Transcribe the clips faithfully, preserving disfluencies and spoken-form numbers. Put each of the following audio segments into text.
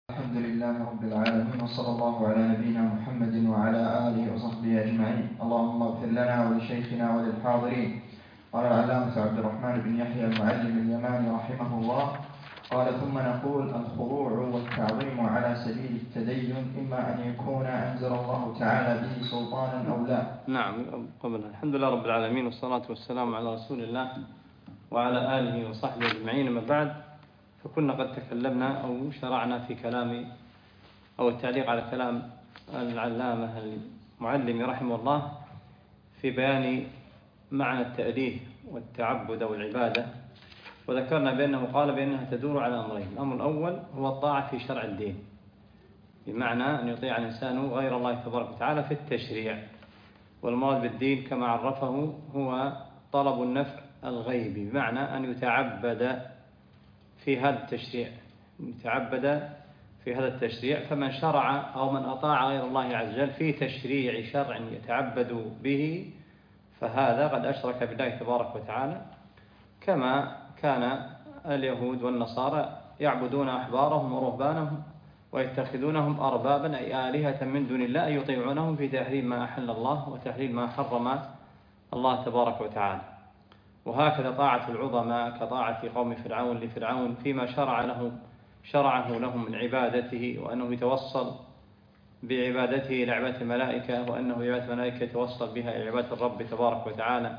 الحمد لله رب العالمين، وصلى الله على نبينا محمد وعلى آله وصحبه أجمعين. اللهم اغفر لنا ولشيخنا وللحاضرين. قال العلامة عبد الرحمن بن يحيى المعلم اليماني رحمه الله، قال: ثم نقول: الخضوع والتعظيم على سبيل التدين إما أن يكون أنزل الله تعالى به سلطانا أو لا. نعم. قبل الحمد لله رب العالمين، والصلاة والسلام على رسول الله وعلى آله وصحبه أجمعين. أما بعد، فكنا قد تكلمنا أو شرعنا في كلام أو التعليق على كلام العلامة المعلم رحمه الله في بيان معنى التأليه والتعبد والعبادة، وذكرنا بأنه قال بأنها تدور على أمرين. الأمر الأول هو الطاعة في شرع الدين، بمعنى أن يطيع الإنسان غير الله تبارك وتعالى في التشريع، والمراد بالدين كما عرفه هو طلب النفع الغيبي، بمعنى أن يتعبد في هذا التشريع يتعبد في هذا التشريع فمن شرع أو من أطاع غير الله عز وجل في تشريع شرع يتعبد به فهذا قد أشرك بالله تبارك وتعالى، كما كان اليهود والنصارى يعبدون أحبارهم ورهبانهم ويتخذونهم أربابا أي آلهة من دون الله، أي يطيعونهم في تحريم ما أحل الله وتحليل ما حرم الله تبارك وتعالى. وهكذا طاعة العظماء كطاعة قوم فرعون لفرعون فيما شرع له شرعه لهم من عبادته، وأنه يتوصل بعبادته إلى عبادة الملائكة، وأنه بعبادة الملائكة يتوصل بها إلى عبادة الرب تبارك وتعالى.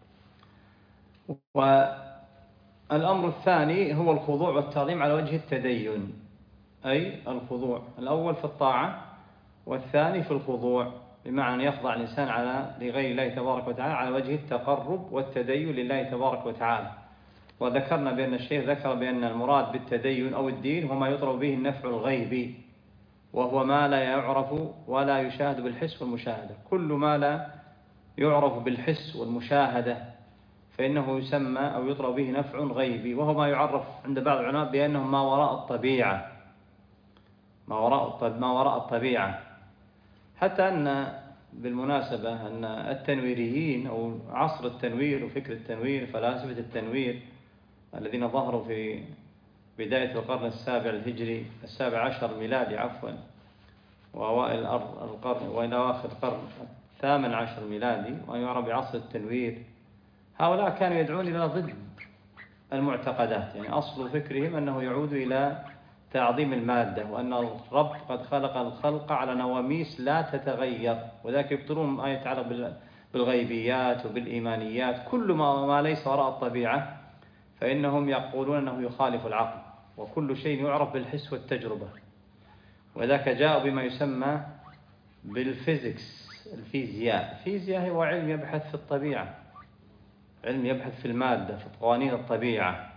والأمر الثاني هو الخضوع والتعظيم على وجه التدين، أي الخضوع الأول في الطاعة والثاني في الخضوع، بمعنى أن يخضع الإنسان على لغير الله تبارك وتعالى على وجه التقرب والتدين لله تبارك وتعالى. وذكرنا بأن الشيخ ذكر بأن المراد بالتدين أو الدين هو ما يطلب به النفع الغيبي، وهو ما لا يعرف ولا يشاهد بالحس والمشاهدة. كل ما لا يعرف بالحس والمشاهدة فإنه يسمى أو يطلب به نفع غيبي، وهو ما يعرف عند بعض العلماء بأنه ما وراء الطبيعة ما وراء ما وراء الطبيعة حتى أن بالمناسبة أن التنويريين أو عصر التنوير وفكر التنوير، فلاسفة التنوير الذين ظهروا في بداية القرن السابع الهجري السابع عشر ميلادي عفوا وأوائل القرن وإلى آخر القرن الثامن عشر ميلادي، ويعرف بعصر التنوير، هؤلاء كانوا يدعون إلى ضد المعتقدات. يعني أصل فكرهم أنه يعود إلى تعظيم المادة، وأن الرب قد خلق الخلق على نواميس لا تتغير، وذلك يبطلون ما يتعلق بالغيبيات وبالإيمانيات. كل ما, ما ليس وراء الطبيعة فإنهم يقولون أنه يخالف العقل، وكل شيء يعرف بالحس والتجربة. وذاك جاء بما يسمى بالفيزيكس، الفيزياء. الفيزياء هو علم يبحث في الطبيعة، علم يبحث في المادة في قوانين الطبيعة.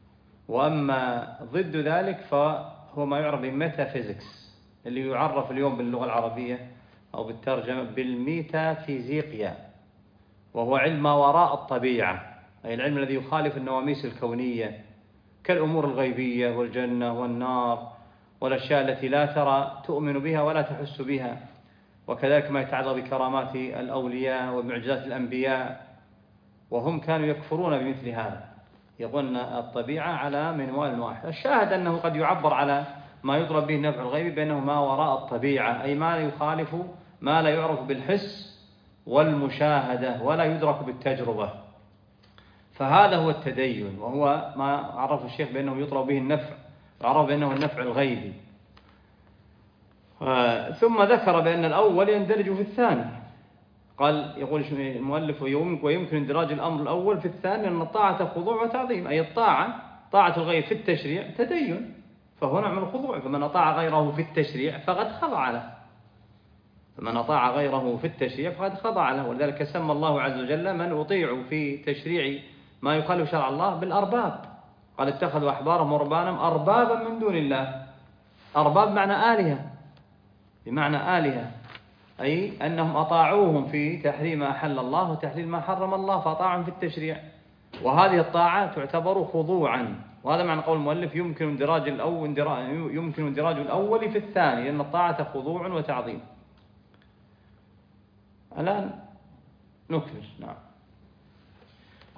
وأما ضد ذلك فهو ما يعرف بالميتافيزيكس، اللي يعرف اليوم باللغة العربية أو بالترجمة بالميتافيزيقيا، وهو علم ما وراء الطبيعة، أي العلم الذي يخالف النواميس الكونية كالأمور الغيبية والجنة والنار والأشياء التي لا ترى تؤمن بها ولا تحس بها، وكذلك ما يتعلق بكرامات الأولياء ومعجزات الأنبياء. وهم كانوا يكفرون بمثل هذا، يظن الطبيعة على منوال واحد. الشاهد أنه قد يعبر على ما يطلب به النفع الغيبي بأنه ما وراء الطبيعة، أي ما يخالف ما لا يعرف بالحس والمشاهدة ولا يدرك بالتجربة. فهذا هو التدين، وهو ما عرف الشيخ بأنه يطلب به النفع، وعرف بأنه النفع الغيبي. ثم ذكر بأن الأول يندرج في الثاني، قال يقول المؤلف: ويمكن اندراج الأمر الأول في الثاني أن الطاعة خضوع وتعظيم، أي الطاعة طاعة الغير في التشريع تدين، فهو نوع من الخضوع. فمن أطاع غيره في التشريع فقد خضع له فمن أطاع غيره في التشريع فقد خضع له. ولذلك سمى الله عز وجل من أطيعوا في تشريع ما يخالف شرع الله بالأرباب، قال: اتخذوا أحبارهم ورهبانهم أربابا من دون الله. أرباب معنى آلهة، بمعنى آلهة، أي أنهم أطاعوهم في تحريم ما أحل الله وتحليل ما حرم الله، فأطاعهم في التشريع، وهذه الطاعة تعتبر خضوعا. وهذا معنى قول المؤلف: يمكن اندراج الأول يمكن اندراج الأول في الثاني، لأن الطاعة خضوع وتعظيم. الآن نكمل. نعم.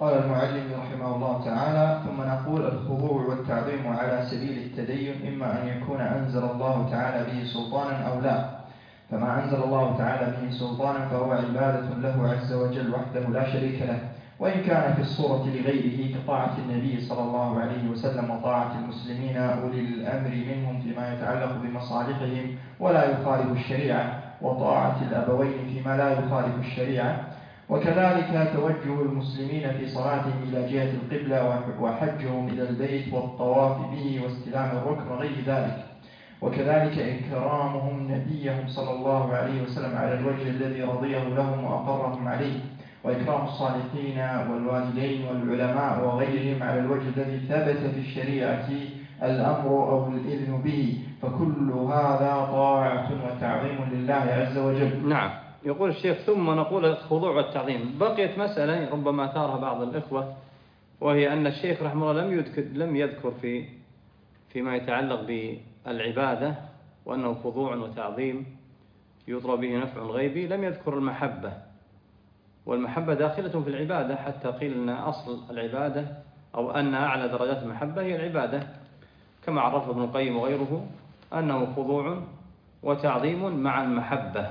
قال المعلم رحمه الله تعالى: ثم نقول الخضوع والتعظيم على سبيل التدين إما أن يكون أنزل الله تعالى به سلطانا أو لا، فما أنزل الله تعالى به سلطانا فهو عبادة له عز وجل وحده لا شريك له، وإن كان في الصورة لغيره كطاعة النبي صلى الله عليه وسلم وطاعة المسلمين أولي الأمر منهم فيما يتعلق بمصالحهم ولا يخالف الشريعة، وطاعة الأبوين فيما لا يخالف الشريعة، وكذلك توجه المسلمين في صلاتهم إلى جهة القبلة وحجهم إلى البيت والطواف به واستلام الركن وغير ذلك، وكذلك إكرامهم نبيهم صلى الله عليه وسلم على الوجه الذي رضيه لهم وأقرهم عليه، وإكرام الصالحين والوالدين والعلماء وغيرهم على الوجه الذي ثبت في الشريعة الأمر أو الإذن به، فكل هذا طاعة وتعظيم لله عز وجل. نعم. يقول الشيخ: ثم نقول الخضوع والتعظيم. بقيت مسألة ربما أثارها بعض الإخوة، وهي أن الشيخ رحمه الله لم يذكر لم يذكر في فيما يتعلق بالعبادة وأنه خضوع وتعظيم يطرى به نفع غيبي، لم يذكر المحبة، والمحبة داخلة في العبادة، حتى قيل أن أصل العبادة أو أن أعلى درجات المحبة هي العبادة، كما عرفه ابن القيم وغيره أنه خضوع وتعظيم مع المحبة.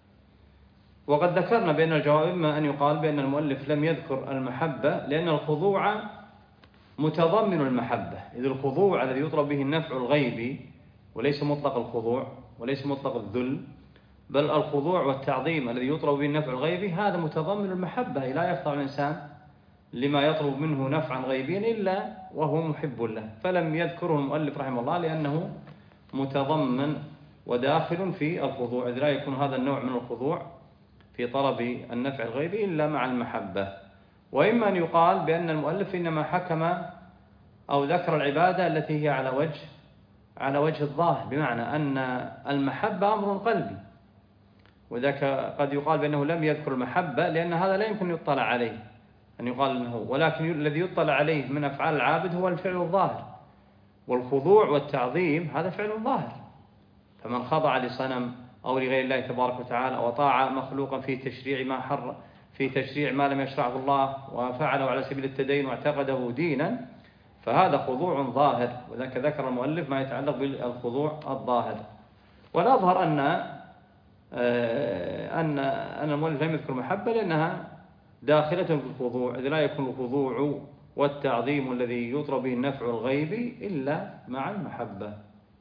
وقد ذكرنا بأن الجواب إما أن يقال بأن المؤلف لم يذكر المحبة لأن الخضوع متضمن المحبة، إذ الخضوع الذي يطلب به النفع الغيبي وليس مطلق الخضوع وليس مطلق الذل، بل الخضوع والتعظيم الذي يطلب به النفع الغيبي هذا متضمن المحبة. لا يخضع الإنسان لما يطلب منه نفعا غيبيا إلا وهو محب له، فلم يذكره المؤلف رحمه الله لأنه متضمن وداخل في الخضوع، إذ لا يكون هذا النوع من الخضوع في طلب النفع الغيبي إلا مع المحبة. وإما أن يقال بأن المؤلف إنما حكم أو ذكر العبادة التي هي على وجه على وجه الظاهر، بمعنى أن المحبة أمر قلبي، وذاك قد يقال بأنه لم يذكر المحبة لأن هذا لا يمكن يطلع عليه أن يقال أنه، ولكن الذي يطلع عليه من أفعال العابد هو الفعل الظاهر، والخضوع والتعظيم هذا فعل ظاهر. فمن خضع لصنم أو لغير الله تبارك وتعالى وطاع مخلوقا في تشريع ما حر في تشريع ما لم يشرعه الله وفعله على سبيل التدين واعتقده دينا، فهذا خضوع ظاهر، وذاك ذكر المؤلف ما يتعلق بالخضوع الظاهر. والأظهر أن أن أن المؤلف لم يذكر محبة لأنها داخلة في الخضوع، إذ لا يكون الخضوع والتعظيم الذي يطلب به النفع الغيبي إلا مع المحبة.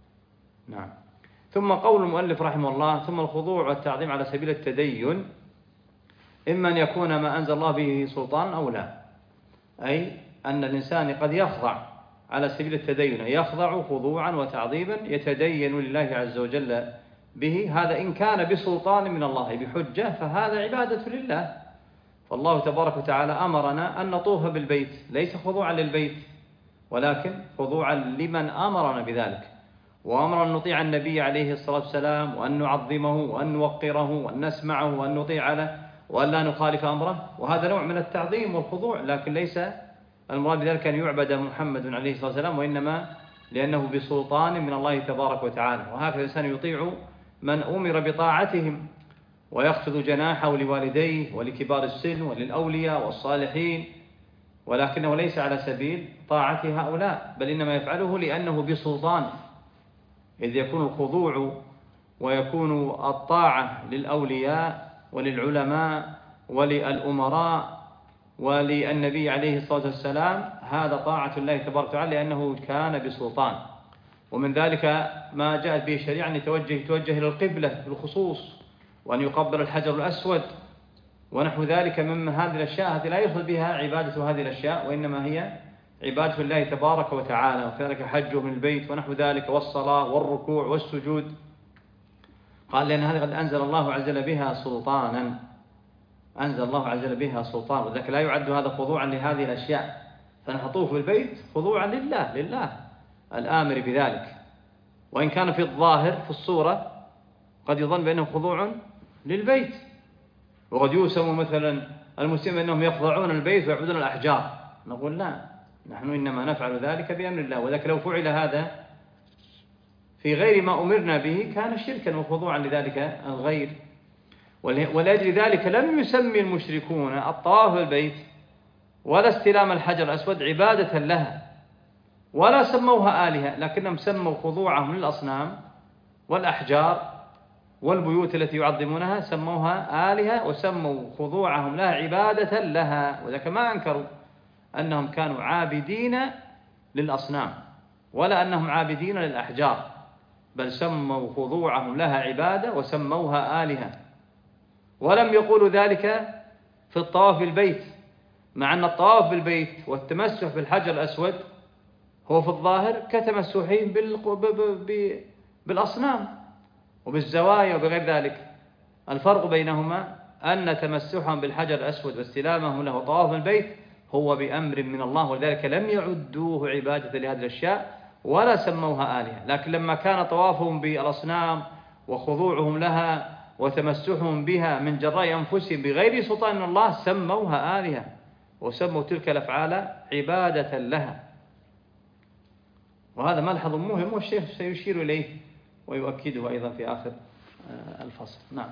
نعم. ثم قول المؤلف رحمه الله: ثم الخضوع والتعظيم على سبيل التدين إما أن يكون ما أنزل الله به سلطان أو لا، أي أن الإنسان قد يخضع على سبيل التدين، يخضع خضوعا وتعظيما يتدين لله عز وجل به، هذا إن كان بسلطان من الله بحجة فهذا عبادة لله. فالله تبارك وتعالى أمرنا أن نطوف بالبيت ليس خضوعا للبيت ولكن خضوعا لمن أمرنا بذلك، وأمر أن نطيع النبي عليه الصلاة والسلام وأن نعظمه وأن نوقره وأن نسمعه وأن نطيع له وأن لا نخالف أمره، وهذا نوع من التعظيم والخضوع، لكن ليس المراد بذلك أن يعبد محمد عليه الصلاة والسلام، وإنما لأنه بسلطان من الله تبارك وتعالى. وهكذا الإنسان يطيع من أمر بطاعتهم ويخفض جناحه لوالديه ولكبار السن وللأولياء والصالحين، ولكنه ليس على سبيل طاعة هؤلاء، بل إنما يفعله لأنه بسلطان، إذ يكون الخضوع ويكون الطاعة للأولياء وللعلماء وللأمراء وللنبي عليه الصلاة والسلام هذا طاعة الله تبارك وتعالى لأنه كان بسلطان. ومن ذلك ما جاءت به الشريعة أن يتوجه يتوجه إلى القبلة بالخصوص، وأن يقبل الحجر الأسود ونحو ذلك من هذه الأشياء التي لا يخل بها عبادة هذه الأشياء، وإنما هي عبادة الله تبارك وتعالى، وكذلك حجه من البيت ونحو ذلك، والصلاة والركوع والسجود. قال لأن هذه قد أنزل الله عز وجل بها سلطانا، أنزل الله عز وجل بها سلطان، وذلك لا يعد هذا خضوعا لهذه الأشياء، فنحطوه في البيت خضوعا لله لله الآمر بذلك، وإن كان في الظاهر في الصورة قد يظن بأنه خضوع للبيت، وقد يوسم مثلا المسلمين أنهم يخضعون البيت ويعبدون الأحجار، نقول لا، نحن إنما نفعل ذلك بأمر الله، وذلك لو فعل هذا في غير ما أمرنا به كان شركا وخضوعا لذلك الغير. ولأجل ذلك لم يسمي المشركون الطواف بالبيت ولا استلام الحجر الأسود عبادة لها، ولا سموها آلهة، لكنهم سموا خضوعهم للأصنام والأحجار والبيوت التي يعظمونها سموها آلهة، وسموا خضوعهم لها عبادة لها. وذلك ما أنكروا أنهم كانوا عابدين للأصنام ولا أنهم عابدين للأحجار، بل سموا خضوعهم لها عبادة وسموها آلهة. ولم يقولوا ذلك في الطواف بالبيت، مع أن الطواف بالبيت والتمسح بالحجر الأسود هو في الظاهر كتمسحهم بالأصنام وبالزوايا وبغير ذلك. الفرق بينهما أن تمسحهم بالحجر الأسود واستلامهم له وطواف البيت هو بأمر من الله، ولذلك لم يعدوه عبادة لهذه الأشياء ولا سموها آلهة. لكن لما كان طوافهم بالأصنام وخضوعهم لها وتمسحهم بها من جراء أنفسهم بغير سلطان من الله سموها آلهة، وسموا تلك الأفعال عبادة لها. وهذا ملحظ مهم والشيخ سيشير إليه ويؤكده أيضا في آخر الفصل. نعم.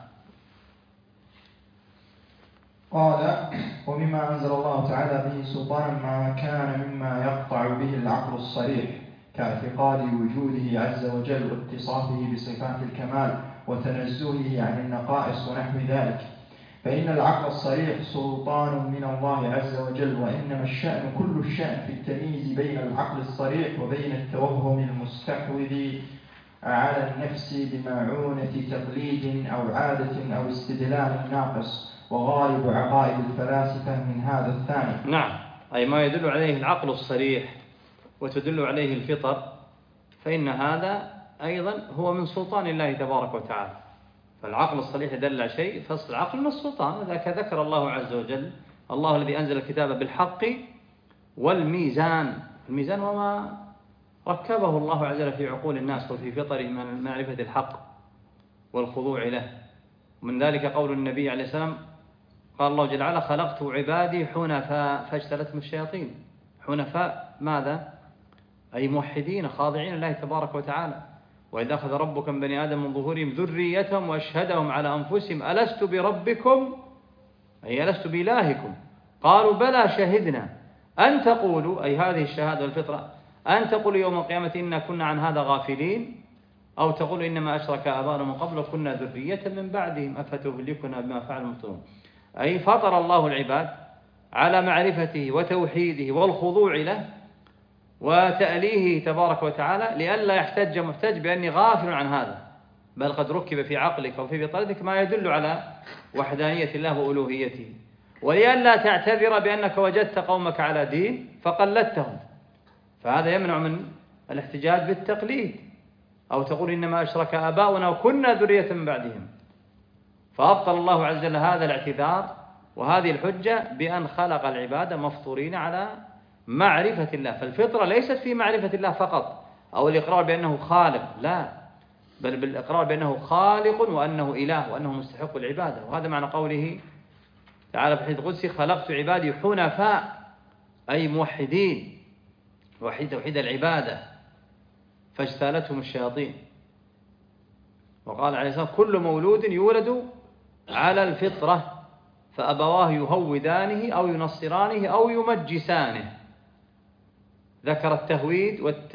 قال: ومما أنزل الله تعالى به سلطانا ما كان مما يقطع به العقل الصريح كاعتقاد وجوده عز وجل واتصافه بصفات الكمال وتنزهه عن النقائص ونحو ذلك، فإن العقل الصريح سلطان من الله عز وجل، وإنما الشأن كل الشأن في التمييز بين العقل الصريح وبين التوهم المستحوذ على النفس بمعونة تقليد أو عادة أو استدلال ناقص، وغالب عقائد الفلاسفة من هذا الثاني. نعم، أي ما يدل عليه العقل الصريح وتدل عليه الفطر، فإن هذا أيضا هو من سلطان الله تبارك وتعالى. فالعقل الصريح يدل على شيء، فصل العقل من السلطان. ذاك ذكر الله عز وجل: الله الذي أنزل الكتاب بالحق والميزان. الميزان وما ركبه الله عز وجل في عقول الناس وفي فطرهم من معرفة الحق والخضوع له. ومن ذلك قول النبي عليه السلام: قال الله جل وعلا: خلقت عبادي حنفاء فاجتلتهم الشياطين. حنفاء ماذا؟ أي موحدين خاضعين لله تبارك وتعالى. وإذا أخذ ربك من بني آدم من ظهورهم ذريتهم وأشهدهم على أنفسهم ألست بربكم، أي ألست بإلهكم، قالوا بلى شهدنا أن تقولوا، أي هذه الشهادة والفطرة، أن تقولوا يوم القيامة إنا كنا عن هذا غافلين، أو تقولوا إنما أشرك آباؤنا من قبل وكنا ذرية من بعدهم أفتهلكنا بما فعل المبطلون. أي فطر الله العباد على معرفته وتوحيده والخضوع له وتأليهه تبارك وتعالى، لئلا يحتج محتج بأني غافل عن هذا، بل قد ركب في عقلك وفي فطرتك ما يدل على وحدانية الله وألوهيته، ولئلا تعتذر بأنك وجدت قومك على دين فقلدتهم، فهذا يمنع من الاحتجاج بالتقليد، أو تقول إنما أشرك آباؤنا وكنا ذرية من بعدهم. فأبطل الله عز وجل هذا الاعتذار وهذه الحجة بأن خلق العباد مفطورين على معرفة الله. فالفطرة ليست في معرفة الله فقط أو الإقرار بأنه خالق، لا، بل بالإقرار بأنه خالق وأنه إله وأنه مستحق العبادة. وهذا معنى قوله تعالى في الحديث القدسي: خلقت عبادي حنفاء، أي موحدين، وحيد توحيد العبادة، فاجتالتهم الشياطين. وقال عليه الصلاة والسلام: كل مولود يولد على الفطرة فأبواه يهودانه أو ينصرانه أو يمجسانه. ذكر التهويد والت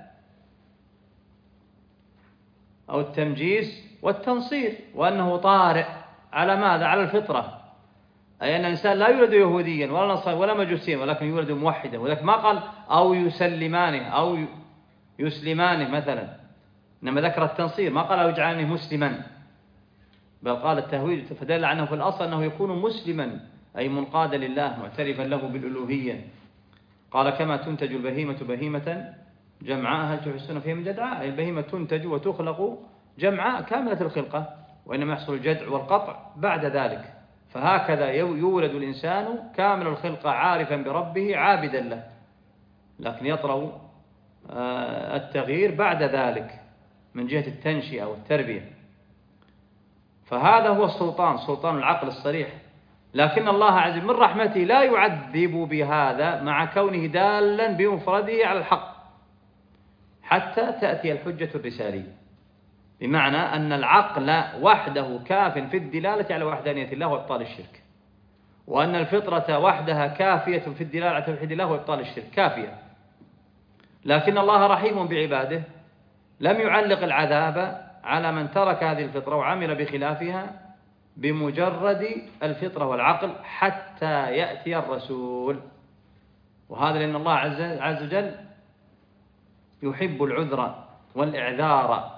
أو التمجيس والتنصير، وأنه طارئ على ماذا؟ على الفطرة، أي أن الإنسان لا يولد يهوديا ولا نصرانيا ولا مجوسيا، ولكن يولد موحدا. ولكن ما قال أو يسلمانه أو يسلمانه مثلا، إنما ذكر التنصير، ما قال أو يجعلني مسلما، بل قال التهويد، فدل عنه في الأصل أنه يكون مسلما، أي منقادا لله معترفا له بالألوهية. قال: كما تنتج البهيمة بهيمة جمعاء هل تحسون فيها من جدعاء؟ أي البهيمة تنتج وتخلق جمعاء كاملة الخلقة، وإنما يحصل الجدع والقطع بعد ذلك. فهكذا يولد الإنسان كامل الخلقة عارفا بربه عابدا له، لكن يطرأ التغيير بعد ذلك من جهة التنشئة والتربية. فهذا هو السلطان، سلطان العقل الصريح. لكن الله عز وجل من رحمته لا يعذب بهذا مع كونه دالا بمفرده على الحق حتى تأتي الحجة الرسالية، بمعنى أن العقل وحده كاف في الدلالة على وحدانية الله وإبطال الشرك، وأن الفطرة وحدها كافية في الدلالة على توحيد الله وإبطال الشرك، كافية. لكن الله رحيم بعباده، لم يعلق العذاب على من ترك هذه الفطرة وعمل بخلافها بمجرد الفطرة والعقل حتى يأتي الرسول. وهذا لأن الله عز وجل يحب العذر والإعذار،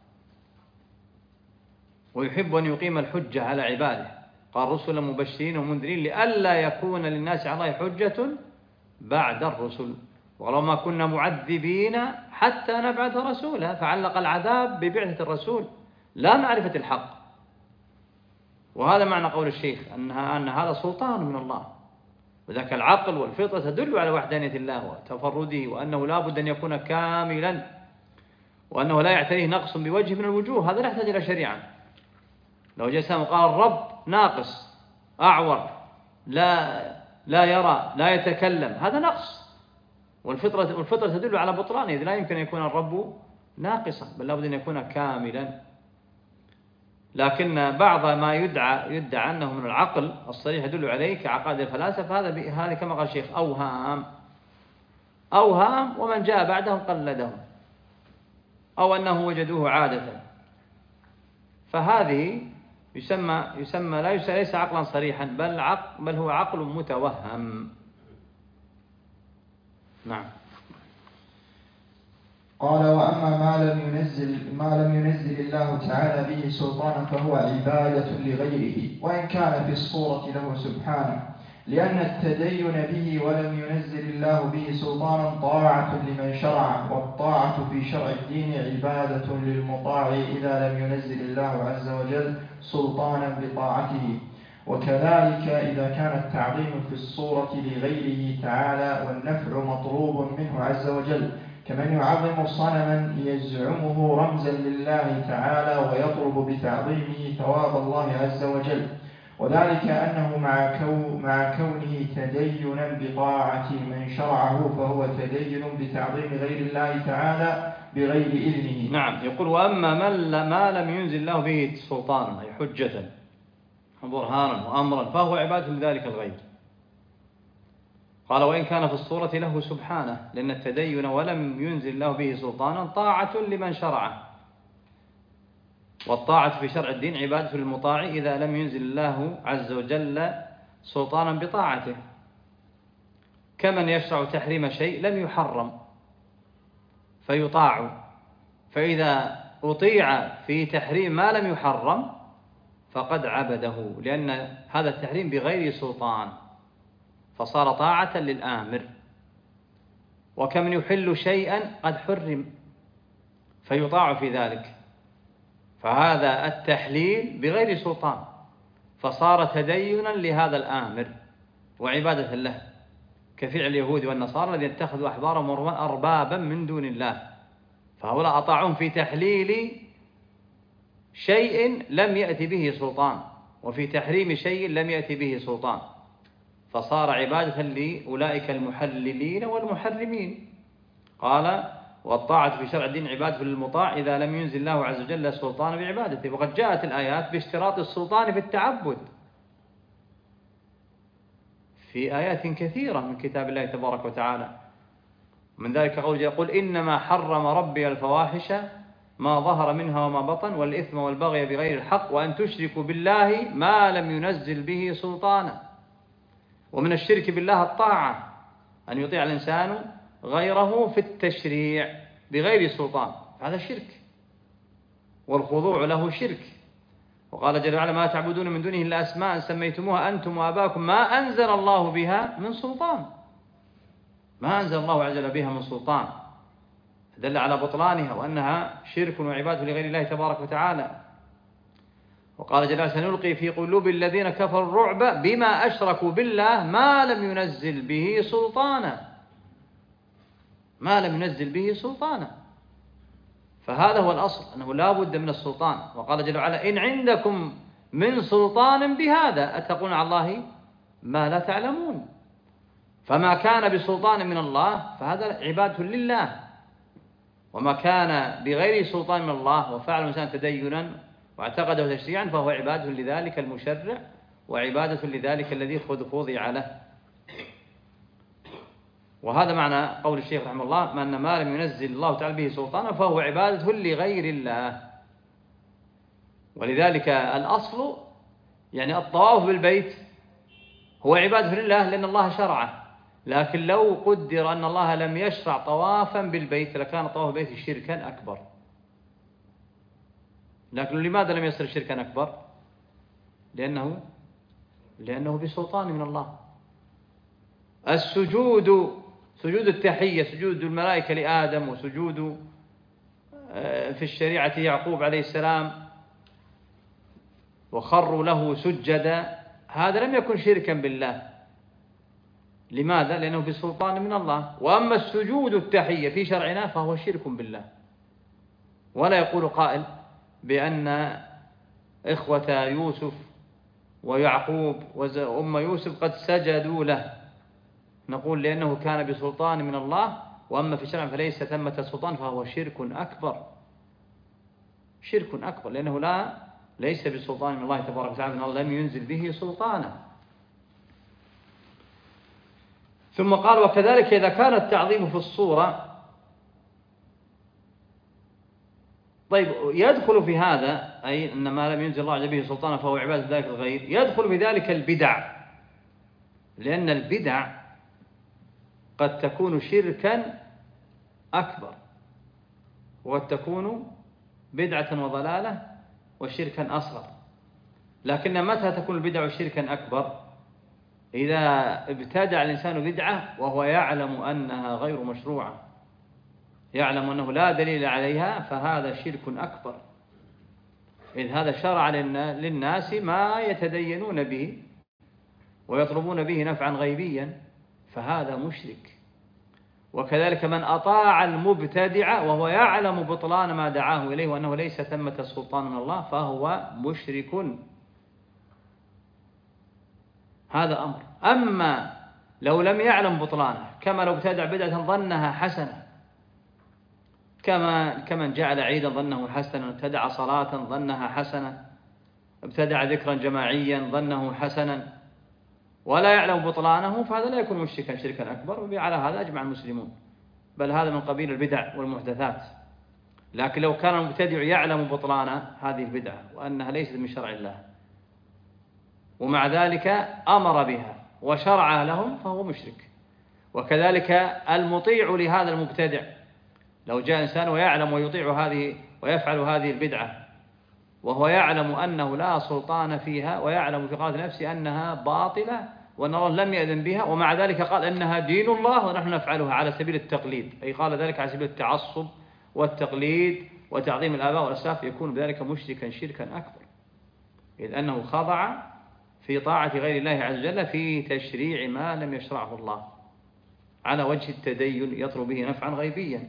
ويحب أن يقيم الحجة على عباده. قال رسلا مبشرين ومنذرين لئلا يكون للناس على الله حجة بعد الرسل، ولو ما كنا معذبين حتى نبعث رسولا. فعلق العذاب ببعثة الرسول لا معرفة الحق. وهذا معنى قول الشيخ أنها أن هذا سلطان من الله، وذاك العقل والفطرة تدل على وحدانية الله وتفرده، وأنه لا بد أن يكون كاملا، وأنه لا يعتريه نقص بوجه من الوجوه. هذا لا يحتاج إلى شريعة. لو جاء سام قال الرب ناقص أعور لا لا يرى لا يتكلم، هذا نقص، والفطرة والفطرة تدل على بطلانه، إذ لا يمكن أن يكون الرب ناقصا، بل لابد أن يكون كاملا. لكن بعض ما يدعى يدعى أنه من العقل الصريح يدل عليه كعقائد الفلاسفة، هذا هذا كما قال الشيخ أوهام أوهام ومن جاء بعدهم قلدهم، أو أنه وجدوه عادة. فهذه يسمى يسمى لا يسمى ليس عقلا صريحا، بل عقل بل هو عقل متوهم. نعم. قال: وأما ما لم ينزل ما لم ينزل الله تعالى به سلطانا فهو عبادة لغيره، وإن كان في الصورة له سبحانه، لأن التدين به ولم ينزل الله به سلطانا طاعة لمن شرع، والطاعة في شرع الدين عبادة للمطاع إذا لم ينزل الله عز وجل سلطانا بطاعته. وكذلك إذا كان التعظيم في الصورة لغيره تعالى والنفع مطلوب منه عز وجل، كمن يعظم صنما يزعمه رمزا لله تعالى ويطلب بتعظيمه ثواب الله عز وجل، وذلك أنه مع, كو مع كونه تدينا بطاعة من شرعه فهو تدين بتعظيم غير الله تعالى بغير إذنه. نعم. يقول: وأما ما لم ينزل الله به سلطانا أي حجة برهانا وأمرا فهو عبادة لذلك الغير. قال: وإن كان في الصورة له سبحانه، لأن التدين ولم ينزل الله به سلطانا طاعة لمن شرعه، والطاعة في شرع الدين عبادة للمطاع إذا لم ينزل الله عز وجل سلطانا بطاعته، كمن يشرع تحريم شيء لم يحرم فيطاع، فإذا أطيع في تحريم ما لم يحرم فقد عبده، لأن هذا التحريم بغير سلطان فصار طاعة للآمر. وكمن يحل شيئا قد حرم فيطاع في ذلك، فهذا التحليل بغير سلطان فصار تدينا لهذا الآمر وعبادة له، كفعل اليهود والنصارى الذين اتخذوا أحبارهم أربابا من دون الله، فهؤلاء أطاعون في تحليل شيء لم يأتي به سلطان وفي تحريم شيء لم يأتي به سلطان، فصار عبادة لأولئك المحللين والمحرمين. قال: والطاعة في شرع الدين عبادة للمطاع إذا لم ينزل الله عز وجل سلطان بعبادته. وقد جاءت الآيات باشتراط السلطان في التعبد في آيات كثيرة من كتاب الله تبارك وتعالى، من ذلك قول يقول: إنما حرم ربي الفواحش ما ظهر منها وما بطن والإثم والبغي بغير الحق وأن تشركوا بالله ما لم ينزل به سلطانا. ومن الشرك بالله الطاعة، أن يطيع الإنسان غيره في التشريع بغير سلطان، هذا شرك، والخضوع له شرك. وقال جل وعلا: ما تعبدون من دونه إلا أسماء سميتموها أنتم وآباؤكم ما أنزل الله بها من سلطان، ما أنزل الله عز وجل بها من سلطان، دل على بطلانها وأنها شرك وعبادة لغير الله تبارك وتعالى. وقال جل وعلا: سنلقي في قلوب الذين كفروا الرعب بما أشركوا بالله ما لم ينزل به سلطانا، ما لم ينزل به سلطانا. فهذا هو الأصل، أنه لا بد من السلطان. وقال جل وعلا: إن عندكم من سلطان بهذا أتقولون على الله ما لا تعلمون. فما كان بسلطان من الله فهذا عبادة لله، وما كان بغير سلطان من الله وفعل الإنسان تدينا واعتقده تشريعا فهو عبادة لذلك المشرع وعبادة لذلك الذي خضع له. وهذا معنى قول الشيخ رحمه الله: ما أن ما لم ينزل الله تعالى به سلطانا فهو عبادة لغير الله. ولذلك الأصل يعني الطواف بالبيت هو عبادة لله لأن الله شرعه، لكن لو قدر أن الله لم يشرع طوافا بالبيت لكان طواف بالبيت شركا أكبر. لكن لماذا لم يصير شركا أكبر؟ لأنه لأنه بسلطان من الله. السجود، سجود التحية، سجود الملائكة لآدم، وسجود في الشريعة يعقوب عليه السلام وخروا له سجدا، هذا لم يكن شركا بالله. لماذا؟ لأنه بسلطان من الله. وأما السجود التحية في شرعنا فهو شرك بالله. ولا يقول قائل بأن إخوة يوسف ويعقوب وأم يوسف قد سجدوا له، نقول لأنه كان بسلطان من الله، وأما في الشرع فليس ثمة سلطان فهو شرك أكبر، شرك أكبر، لأنه لا ليس بسلطان من الله تبارك وتعالى، من الله لم ينزل به سلطانا. ثم قال: وكذلك إذا كان التعظيم في الصورة. طيب، يدخل في هذا أي أن ما لم ينزل الله به سلطانا فهو عبادة ذلك الغير، يدخل في ذلك البدع، لأن البدع قد تكون شركا أكبر، وقد تكون بدعة وضلالة وشركا أصغر. لكن متى تكون البدع شركا أكبر؟ إذا ابتدع الإنسان بدعة وهو يعلم أنها غير مشروعة، يعلم أنه لا دليل عليها، فهذا شرك أكبر، إذ هذا شرع للناس ما يتدينون به ويطلبون به نفعا غيبيا، فهذا مشرك. وكذلك من أطاع المبتدع وهو يعلم بطلان ما دعاه إليه وأنه ليس ثمة سلطان من الله فهو مشرك. هذا أمر. أما لو لم يعلم بطلانه، كما لو ابتدع بدعة ظنها حسنة، كما كمن جعل عيدا ظنه حسنا، ابتدع صلاة ظنها حسنة، ابتدع ذكرا جماعيا ظنه حسنا، ولا يعلم بطلانه، فهذا لا يكون مشركا شركا أكبر، وعلى هذا أجمع المسلمون، بل هذا من قبيل البدع والمحدثات. لكن لو كان المبتدع يعلم بطلان هذه البدعة وأنها ليست من شرع الله، ومع ذلك أمر بها وشرعها لهم، فهو مشرك. وكذلك المطيع لهذا المبتدع، لو جاء إنسان ويعلم ويطيع هذه ويفعل هذه البدعة وهو يعلم أنه لا سلطان فيها، ويعلم في قناعة نفسه أنها باطلة وأن الله لم يأذن بها، ومع ذلك قال أنها دين الله ونحن نفعلها على سبيل التقليد، أي قال ذلك على سبيل التعصب والتقليد وتعظيم الآباء والأسلاف، يكون بذلك مشركا شركا أكبر، إذ أنه خضع في طاعة غير الله عز وجل في تشريع ما لم يشرعه الله على وجه التدين يطلب به نفعا غيبيا.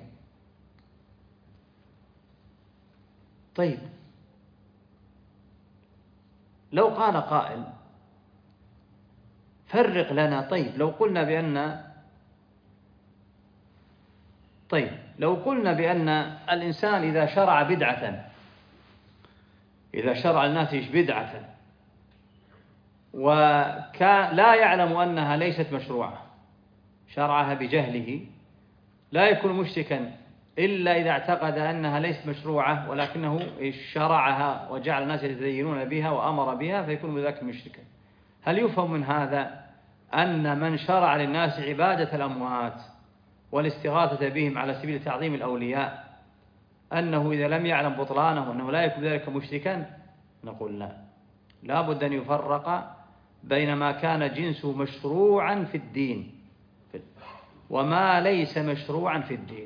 طيب، لو قال قائل فرق لنا، طيب لو قلنا بأن طيب لو قلنا بأن الإنسان إذا شرع بدعة، إذا شرع الناس بدعة وكان لا يعلم أنها ليست مشروعة، شرعها بجهله، لا يكون مشركا إلا إذا اعتقد أنها ليست مشروعة ولكنه شرعها وجعل الناس يتدينون بها وأمر بها، فيكون بذلك مشركا. هل يفهم من هذا أن من شرع للناس عبادة الأموات والاستغاثة بهم على سبيل تعظيم الأولياء أنه إذا لم يعلم بطلانه أنه لا يكون ذلك مشركا؟ نقول لا، لا بد أن يفرق بين ما كان جنسه مشروعا في الدين وما ليس مشروعا في الدين،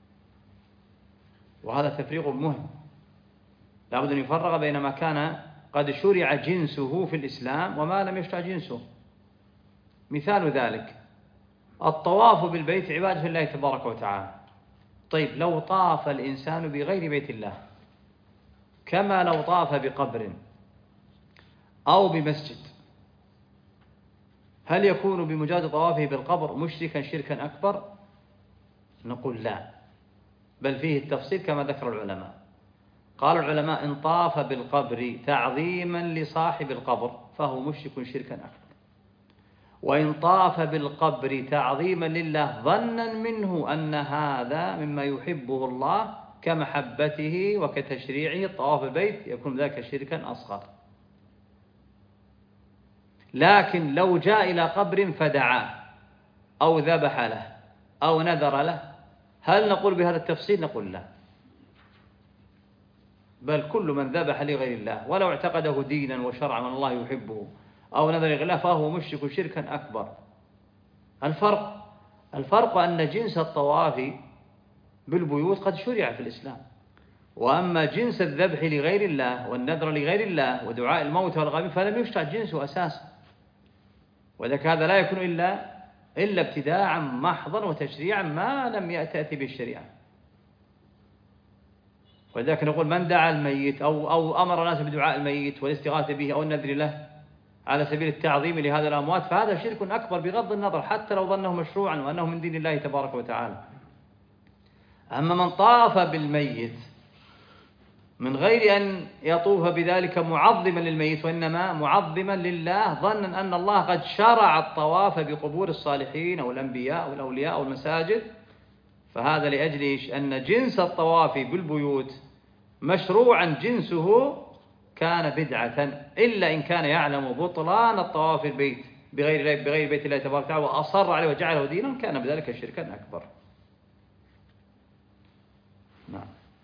وهذا تفريق مهم. لا بد أن يفرق بين ما كان قد شرع جنسه في الإسلام وما لم يشرع جنسه. مثال ذلك الطواف بالبيت عبادة الله تبارك وتعالى. طيب، لو طاف الإنسان بغير بيت الله كما لو طاف بقبر أو بمسجد، هل يكون بمجرد طوافه بالقبر مشركا شركا أكبر؟ نقول لا، بل فيه التفصيل كما ذكر العلماء. قال العلماء إن طاف بالقبر تعظيما لصاحب القبر فهو مشرك شركا أكبر. وإن طاف بالقبر تعظيما لله ظنا منه أن هذا مما يحبه الله كمحبته وكتشريعه الطواف بالبيت يكون ذلك شركا أصغر. لكن لو جاء إلى قبر فدعاه أو ذبح له أو نذر له، هل نقول بهذا التفصيل؟ نقول لا، بل كل من ذبح لغير الله ولو اعتقده دينا وشرعا من الله يحبه أو نذر لغير الله فهو مشرك شركا أكبر. الفرق الفرق أن جنس الطواف بالبيوت قد شرع في الإسلام، وأما جنس الذبح لغير الله والنذر لغير الله ودعاء الموت والغائبين فلم يشرع جنسه أساسا، وذلك هذا لا يكون إلا إلا ابتداعا محضا وتشريعا ما لم يأتي بالشريعة. ولذلك نقول من دعا الميت أو أو أمر الناس بدعاء الميت والاستغاثة به أو النذر له على سبيل التعظيم لهذا الأموات فهذا شرك أكبر بغض النظر حتى لو ظنه مشروعا وأنه من دين الله تبارك وتعالى. أما من طاف بالميت من غير أن يطوف بذلك معظما للميت وإنما معظما لله ظنا أن الله قد شرع الطواف بقبور الصالحين أو الأنبياء أو الأولياء أو المساجد، فهذا لأجل أن جنس الطواف بالبيوت مشروعا جنسه كان بدعة، إلا إن كان يعلم بطلان الطواف البيت بغير بغير بيت الله تبارك وتعالى وأصر عليه وجعله دينا كان بذلك شركا أكبر. نعم.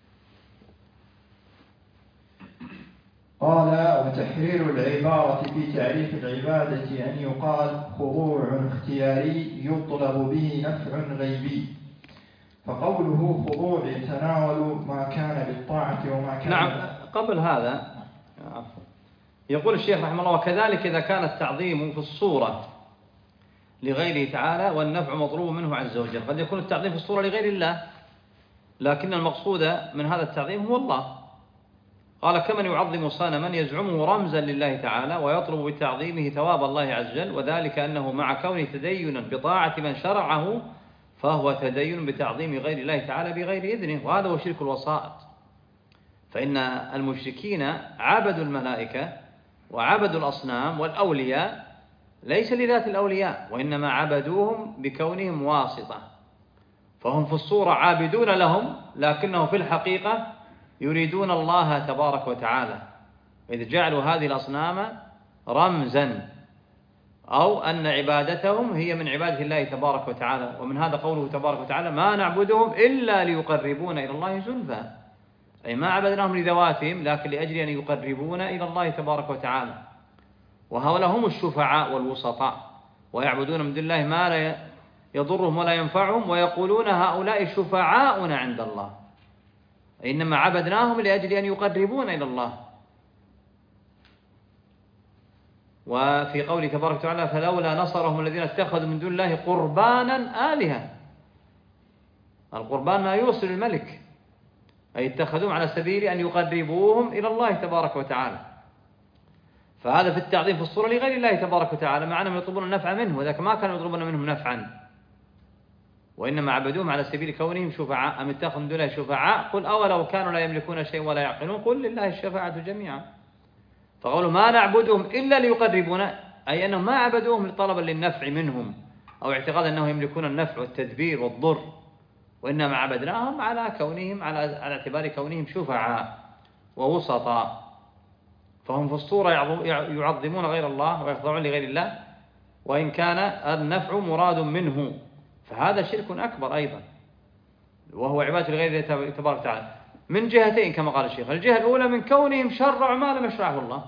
قال: وتحرير العبارة في تعريف العبادة أن يقال خضوع اختياري يطلب به نفع غيبي، فقوله خضوع يتناول ما كان بالطاعة وما كان. نعم. قبل هذا يقول الشيخ رحمه الله: وكذلك إذا كان التعظيم في الصورة لغيره تعالى والنفع مطلوب منه عز وجل. قد يكون التعظيم في الصورة لغير الله لكن المقصود من هذا التعظيم هو الله. قال: كمن يعظم صنما يزعمه رمزا لله تعالى ويطلب بتعظيمه ثواب الله عز وجل، وذلك أنه مع كونه تدينا بطاعة من شرعه فهو تدين بتعظيم غير الله تعالى بغير إذنه، وهذا هو شرك الوسائط. فإن المشركين عبدوا الملائكة وعبدوا الأصنام والأولياء ليس لذات الأولياء، وإنما عبدوهم بكونهم واسطة، فهم في الصورة عابدون لهم لكنهم في الحقيقة يريدون الله تبارك وتعالى، إذ جعلوا هذه الأصنام رمزا، أو أن عبادتهم هي من عبادة الله تبارك وتعالى. ومن هذا قوله تبارك وتعالى: ما نعبدهم إلا ليقربونا إلى الله زلفى، أي ما عبدناهم لذواتهم لكن لأجل أن يقربونا إلى الله تبارك وتعالى. وهؤلاء هم الشفعاء والوسطاء، ويعبدون من دون الله ما لا يضرهم ولا ينفعهم، ويقولون هؤلاء شفعاؤنا عند الله، إنما عبدناهم لأجل أن يقربونا إلى الله. وفي قوله تبارك وتعالى: فلولا نصرهم الذين اتخذوا من دون الله قربانا آلهة، القربان ما يوصل الملك، أي اتخذوهم على سبيل أن يقربوهم إلى الله تبارك وتعالى. فهذا في التعظيم في الصورة لغير الله تبارك وتعالى، مع أنهم يطلبون النفع منه، وذاك ما كانوا يطلبون منهم نفعا، وإنما عبدوهم على سبيل كونهم شفعاء. أم اتخذوا من دون الله شفعاء قل أولو كانوا لا يملكون شيئا ولا يعقلون قل لله الشفاعة جميعا. فقالوا ما نعبدهم إلا ليقربونا، أي أنهم ما عبدوهم طلبا للنفع منهم أو اعتقادا أنهم يملكون النفع والتدبير والضر، وإنما عبدناهم على كونهم على على اعتبار كونهم شفعاء ووسطاء. فهم في الصورة يعظمون غير الله ويخضعون لغير الله، وإن كان النفع مراد منه فهذا شرك أكبر أيضا، وهو عبادة لغير الله تبارك وتعالى من جهتين كما قال الشيخ. الجهة الأولى من كونهم شرعوا ما لم يشرعه الله،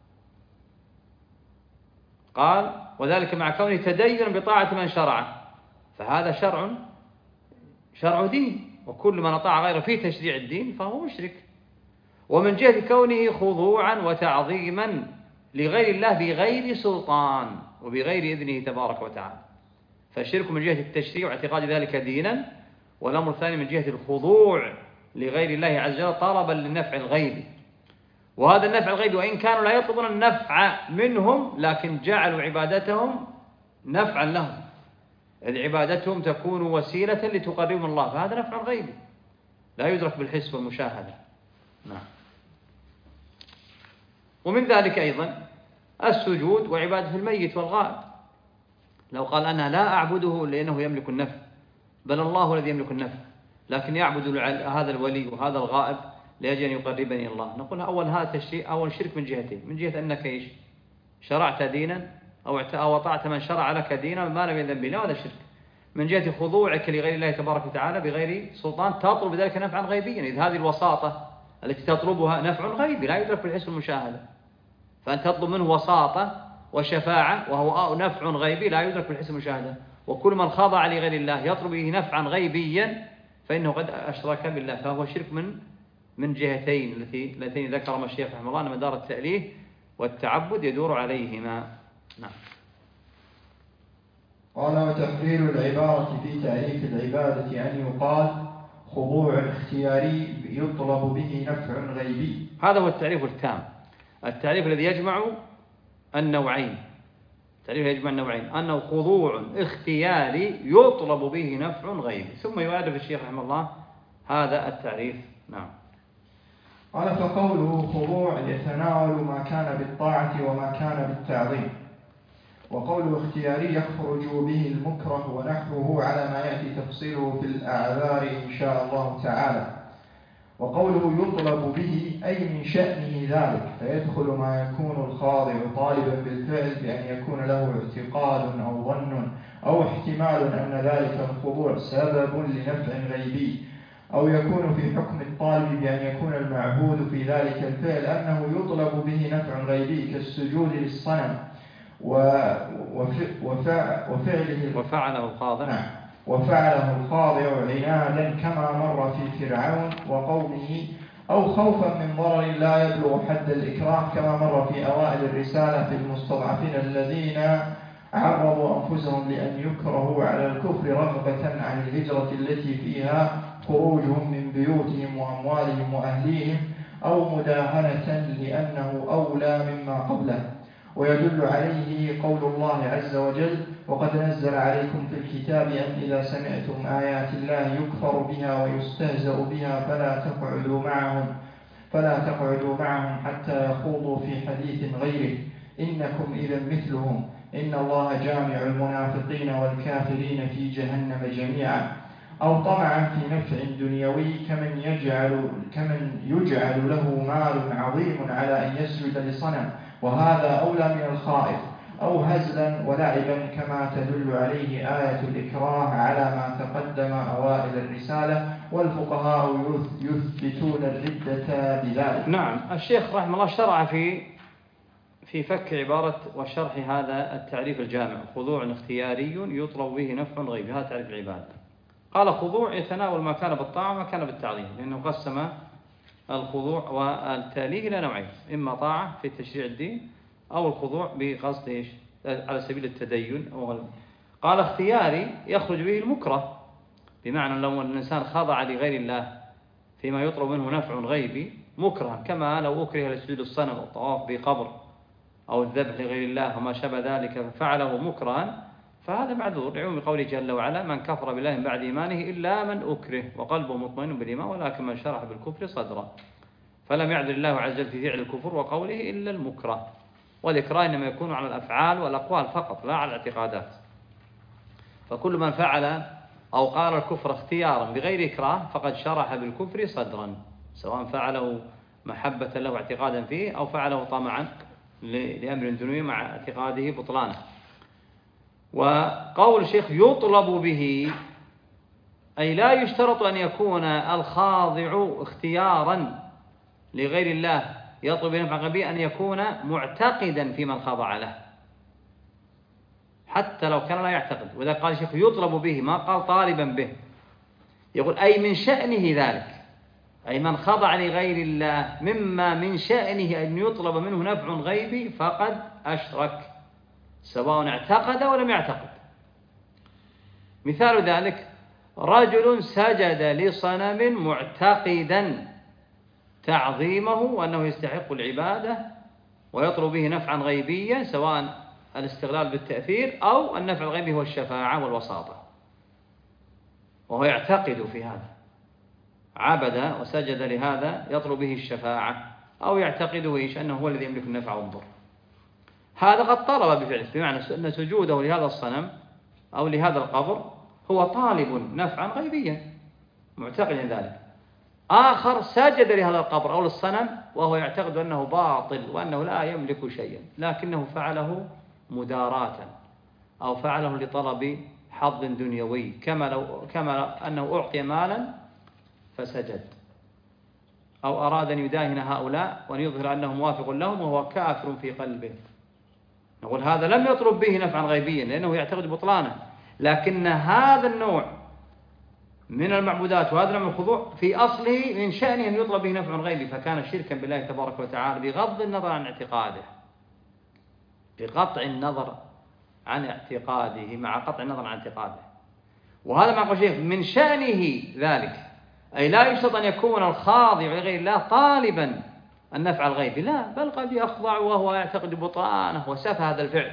قال: وذلك مع كونه تدين بطاعة من شرعه، فهذا شرع شرع دين، وكل من أطاع غيره في تشريع الدين فهو مشرك. ومن جهة كونه خضوعا وتعظيما لغير الله بغير سلطان وبغير إذنه تبارك وتعالى، فالشرك من جهة التشريع واعتقاد ذلك دينا، والأمر الثاني من جهة الخضوع لغير الله عز وجل طلبا للنفع الغيبي. وهذا النفع الغيبي وإن كانوا لا يطلبون النفع منهم لكن جعلوا عبادتهم نفعا لهم، إذ عبادتهم تكون وسيلة لتقربهم الله، فهذا نفع غيبي لا يدرك بالحس والمشاهدة. نعم. ومن ذلك أيضا السجود وعبادة الميت والغائب. لو قال أنا لا أعبده لأنه يملك النفع، بل الله الذي يملك النفع، لكن يعبد هذا الولي وهذا الغائب لأجل أن يقربني إلى الله، نقول أول هذا تشريع، أول شرك من جهتين: من جهة أنك إيش؟ شرعت دينا أو أطعت من شرع لك دينا ما لم يأذن به، هذا شرك. من جهة خضوعك لغير الله تبارك وتعالى بغير سلطان تطلب ذلك نفعا غيبيا، إذ هذه الوساطة التي تطلبها نفع غيبي لا يدرك بالحس المشاهدة، فأنت تطلب منه وساطة وشفاعة وهو نفع غيبي لا يدرك بالحس المشاهدة. وكل من خضع لغير الله يطلب به نفعا غيبيا فإنه قد أشرك بالله، فهو شرك من من جهتين التي اللتين ذكرهما الشيخ رحمه الله أن مدار التأليه والتعبد يدور عليهما. نعم. قال: وتحرير العبارة في تعريف العبادة أن يقال خضوع اختياري يطلب به نفع غيبي. هذا هو التعريف التام، التعريف الذي يجمع النوعين. التعريف يجمع النوعين أنه خضوع اختياري يطلب به نفع غيبي، ثم يعرف الشيخ رحمه الله هذا التعريف. نعم. قال: فقوله خضوع يتناول ما كان بالطاعة وما كان بالتعظيم، وقوله اختياري يخرج به المكره ونحوه على ما يأتي تفصيله في الأعذار إن شاء الله تعالى. وقوله يطلب به أي من شأنه ذلك، فيدخل ما يكون الخاضع طالبا بالفعل بأن يكون له اعتقاد أو ظن أو احتمال أن ذلك الخضوع سبب لنفع غيبي، أو يكون في حكم الطالب بأن يكون المعبود في ذلك الفعل أنه يطلب به نفع غيبي كالسجود للصنم وفعله وفعله الخاضع نعم وفعله الخاضع عنادا كما مر في فرعون وقومه، أو خوفا من ضرر لا يبلغ حد الإكراه كما مر في أوائل الرسالة في المستضعفين الذين عرضوا أنفسهم لأن يكرهوا على الكفر رغبة عن الهجرة التي فيها خروجهم من بيوتهم وأموالهم وأهليهم، أو مداهنة لأنه أولى مما قبله. ويدل عليه قول الله عز وجل: وقد نزل عليكم في الكتاب أن إذا سمعتم آيات الله يكفر بها ويستهزأ بها فلا تقعدوا معهم فلا تقعدوا معهم حتى يخوضوا في حديث غيره إنكم إذا مثلهم إن الله جامع المنافقين والكافرين في جهنم جميعا. أو طمعا في نفع دنيوي كمن يجعل كمن يجعل له مال عظيم على أن يسجد لصنم، وهذا أولى من الخائف. أو هزلا ولعبا كما تدل عليه آية الإكراه على ما تقدم أوائل الرسالة، والفقهاء يثبتون الردة بذلك. نعم. الشيخ رحمه الله شرع في في فك عبارة وشرح هذا التعريف الجامع: خضوع اختياري يطلب به نفع غيبي، هذا تعريف العبادة. قال: خضوع يتناول ما كان بالطاعة وما كان بالتعظيم، لأنه قسم الخضوع والتأليه إلى نوعين: إما طاعة في تشريع الدين، أو الخضوع بقصد إيش؟ على سبيل التدين أو غيره. قال: اختياري يخرج به المكره، بمعنى لو الإنسان خضع لغير الله فيما يطلب منه نفع غيبي مكرها، كما لو أكره لسجود الصنم أو الطواف بقبر أو الذبح لغير الله وما شابه ذلك ففعله مكرها، فهذا معذور لعموم قوله جل وعلا: من كفر بالله من بعد إيمانه إلا من أكره وقلبه مطمئن بالإيمان ولكن من شرح بالكفر صدرا، فلم يعذر الله عز وجل في فعل الكفر وقوله إلا المكره. والإكراه إنما يكون على الأفعال والأقوال فقط لا على الاعتقادات. فكل من فعل أو قال الكفر اختيارا بغير إكراه فقد شرح بالكفر صدرا، سواء فعله محبة له اعتقادا فيه أو فعله طمعا لأمر دنيوي مع اعتقاده بطلانه. وقول الشيخ يطلب به أي لا يشترط أن يكون الخاضع اختيارا لغير الله يطلب نفعا غيبي أن يكون معتقدا في من خضع له، حتى لو كان لا يعتقد. وإذا قال الشيخ يطلب به ما قال طالبا به، يقول أي من شأنه ذلك، أي من خضع لغير الله مما من شأنه أن يطلب منه نفع غيبي فقد أشرك، سواء اعتقد ولم يعتقد. مثال ذلك: رجل سجد لصنم معتقدا تعظيمه وأنه يستحق العبادة ويطلب به نفعا غيبيا، سواء الاستغلال بالتأثير أو النفع الغيبي هو الشفاعة والوساطة، وهو يعتقد في هذا، عبد وسجد لهذا يطلب به الشفاعة، أو يعتقد إيش؟ أنه هو الذي يملك النفع والضر. هذا قد طلب بفعله، بمعنى أن سجوده لهذا الصنم أو لهذا القبر هو طالب نفعا غيبيا معتقد ذلك. آخر سجد لهذا القبر أو للصنم وهو يعتقد أنه باطل وأنه لا يملك شيئا، لكنه فعله مداراة أو فعله لطلب حظ دنيوي، كما لو كما أنه أعطي مالا فسجد، أو أراد أن يداهن هؤلاء وأن يظهر أنه موافق لهم وهو كافر في قلبه. نقول هذا لم يطلب به نفعا غيبيا لأنه يعتقد بطلانه، لكن هذا النوع من المعبودات وهذا النوع من الخضوع في أصله من شأنه أن يطلب به نفع غيبي، فكان شركا بالله تبارك وتعالى بغض النظر عن اعتقاده، بقطع النظر عن اعتقاده، مع قطع النظر عن اعتقاده. وهذا مع قول شيخ من شأنه ذلك، أي لا يشترط أن يكون الخاضع لغير الله طالبا النفع الغيبي، لا، بل قد يخضع وهو يعتقد بطلانه وسفه هذا الفعل،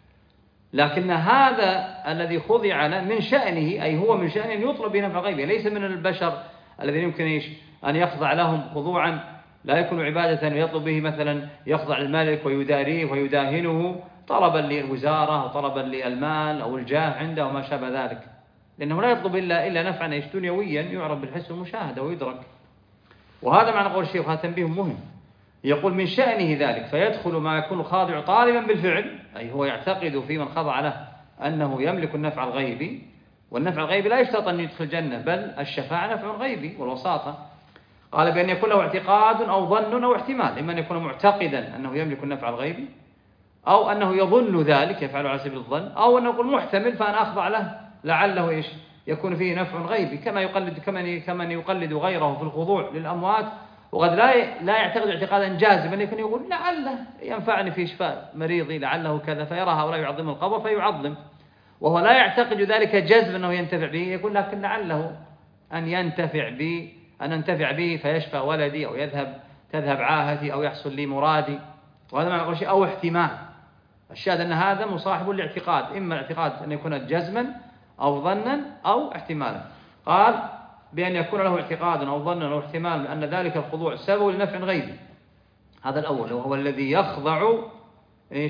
لكن هذا الذي خضع له من شأنه، أي هو من شأنه أن يطلب بنفع غيبي، ليس من البشر الذين يمكن أن يخضع لهم خضوعا لا يكون عبادة ويطلب به، مثلا يخضع الملك ويداريه ويداهنه طلبا للوزارة أو طلبا للمال أو الجاه عنده وما شابه ذلك، لأنه لا يطلب إلا إلا نفعا ايش دنيويا يعرف بالحس والمشاهدة ويدرك. وهذا معنى قول الشيخ، هذا تنبيه مهم، يقول من شأنه ذلك، فيدخل ما يكون خاضع طالبا بالفعل، أي هو يعتقد في من خضع له أنه يملك النفع الغيبي، والنفع الغيبي لا يشترط أن يدخل الجنة، بل الشفاعة نفع غيبي والوساطة. قال بأن يكون له اعتقاد أو ظن أو احتمال، إما أن يكون معتقدا أنه يملك النفع الغيبي، أو أنه يظن ذلك يفعله على سبيل الظن، أو أنه يقول محتمل فأنا أخضع له لعله إيش يكون فيه نفع غيبي، كما يقلد كمن كمن يقلد غيره في الخضوع للأموات، وقد لا لا يعتقد اعتقادا جازما، يكون يقول لعله ينفعني في إشفاء مريضي، لعله كذا، فيرى هؤلاء يعظم القبر فيعظم، وهو لا يعتقد ذلك جزما أنه ينتفع به، يقول لكن لعله أن ينتفع به أن أنتفع به فيشفى ولدي، أو يذهب تذهب عاهتي، أو يحصل لي مرادي. وهذا معنى قول شيء أو احتمال. الشاهد أن هذا مصاحب لاعتقاد، إما الاعتقاد أن يكون جزما أو ظنا أو احتمالا. قال بأن يكون له اعتقاد أو ظنا أو احتمال أن ذلك الخضوع سبب لنفع غيبي، هذا الأول، وهو الذي يخضع إيش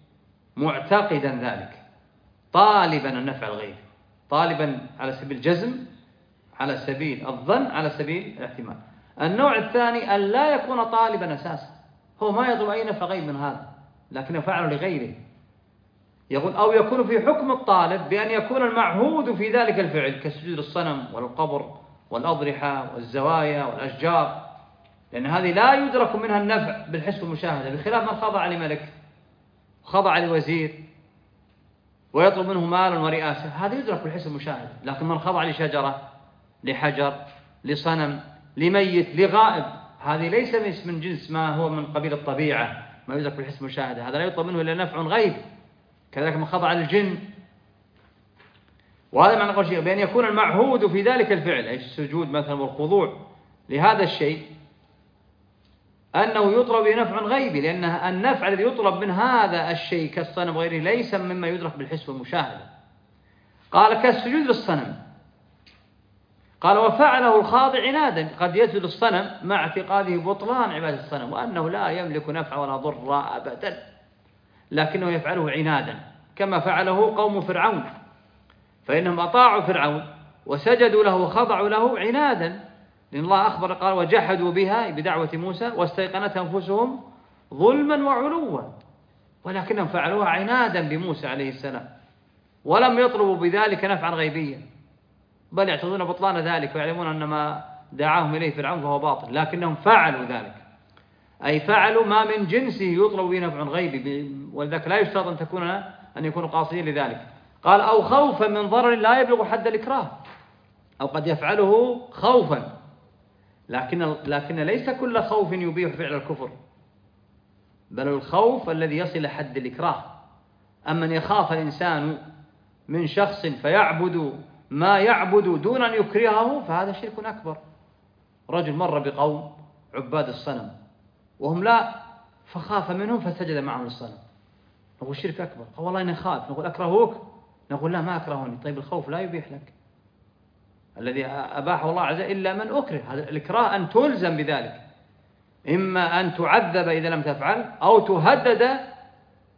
معتقدا ذلك طالبا النفع الغيبي، طالبا على سبيل الجزم، على سبيل الظن، على سبيل الاحتمال. النوع الثاني أن لا يكون طالبا أساسا، هو ما يطلب أي نفع غيب من هذا، لكنه فعله لغيره. يقول أو يكون في حكم الطالب بأن يكون المعهود في ذلك الفعل كسجود الصنم والقبر والأضرحة والزوايا والأشجار، لأن هذه لا يدرك منها النفع بالحس والمشاهدة، بخلاف من خضع لملك خضع لوزير ويطلب منه مالا ورئاسة، هذا يدرك بالحس والمشاهدة. لكن من خضع لشجرة، لحجر، لصنم، لميت، لغائب، هذه ليس من جنس ما هو من قبيل الطبيعة ما يدرك بالحس والمشاهدة، هذا لا يطلب منه إلا نفع غيب. كذلك من خضع للجن. وهذا معنى قول شيء بأن يكون المعهود في ذلك الفعل، أي السجود مثلا والخضوع لهذا الشيء، أنه يطلب بنفع غيبي، لأن النفع الذي يطلب من هذا الشيء كالصنم وغيره ليس مما يدرك بالحس والمشاهدة. قال كالسجود للصنم، قال وفعله الخاضع عنادا، قد يسجد الصنم مع اعتقاده بطلان عبادة الصنم وأنه لا يملك نفع ولا ضر أبدا، لكنه يفعله عنادا، كما فعله قوم فرعون، فإنهم أطاعوا فرعون وسجدوا له وخضعوا له عنادا، لأن الله أخبر قال وجحدوا بها بدعوة موسى واستيقنتها أنفسهم ظلما وعلوا، ولكنهم فعلوها عنادا بموسى عليه السلام، ولم يطلبوا بذلك نفعا غيبيا، بل يعتقدون بطلان ذلك ويعلمون أن ما دعاهم إليه فرعون فهو باطل، لكنهم فعلوا ذلك، أي فعلوا ما من جنسه يطلب به نفع غيبي، ولذلك لا يشترط أن تكون أن يكونوا قاصدين لذلك. قال أو خوفا من ضرر لا يبلغ حد الإكراه، أو قد يفعله خوفا، لكن لكن ليس كل خوف يبيح فعل الكفر، بل الخوف الذي يصل حد الإكراه. أما أن يخاف الإنسان من شخص فيعبد ما يعبد دون أن يكرهه فهذا شرك أكبر. رجل مر بقوم عباد الصنم وهم لا، فخاف منهم فسجد معهم الصنم، نقول شرك أكبر. قال والله إني خاف، نقول أكرهوك، نقول لا ما أكرهوني. طيب الخوف لا يبيح لك، الذي أباحه الله عز وجل إلا من أكره، هذا الإكراه أن تلزم بذلك، إما أن تعذب إذا لم تفعل، أو تهدد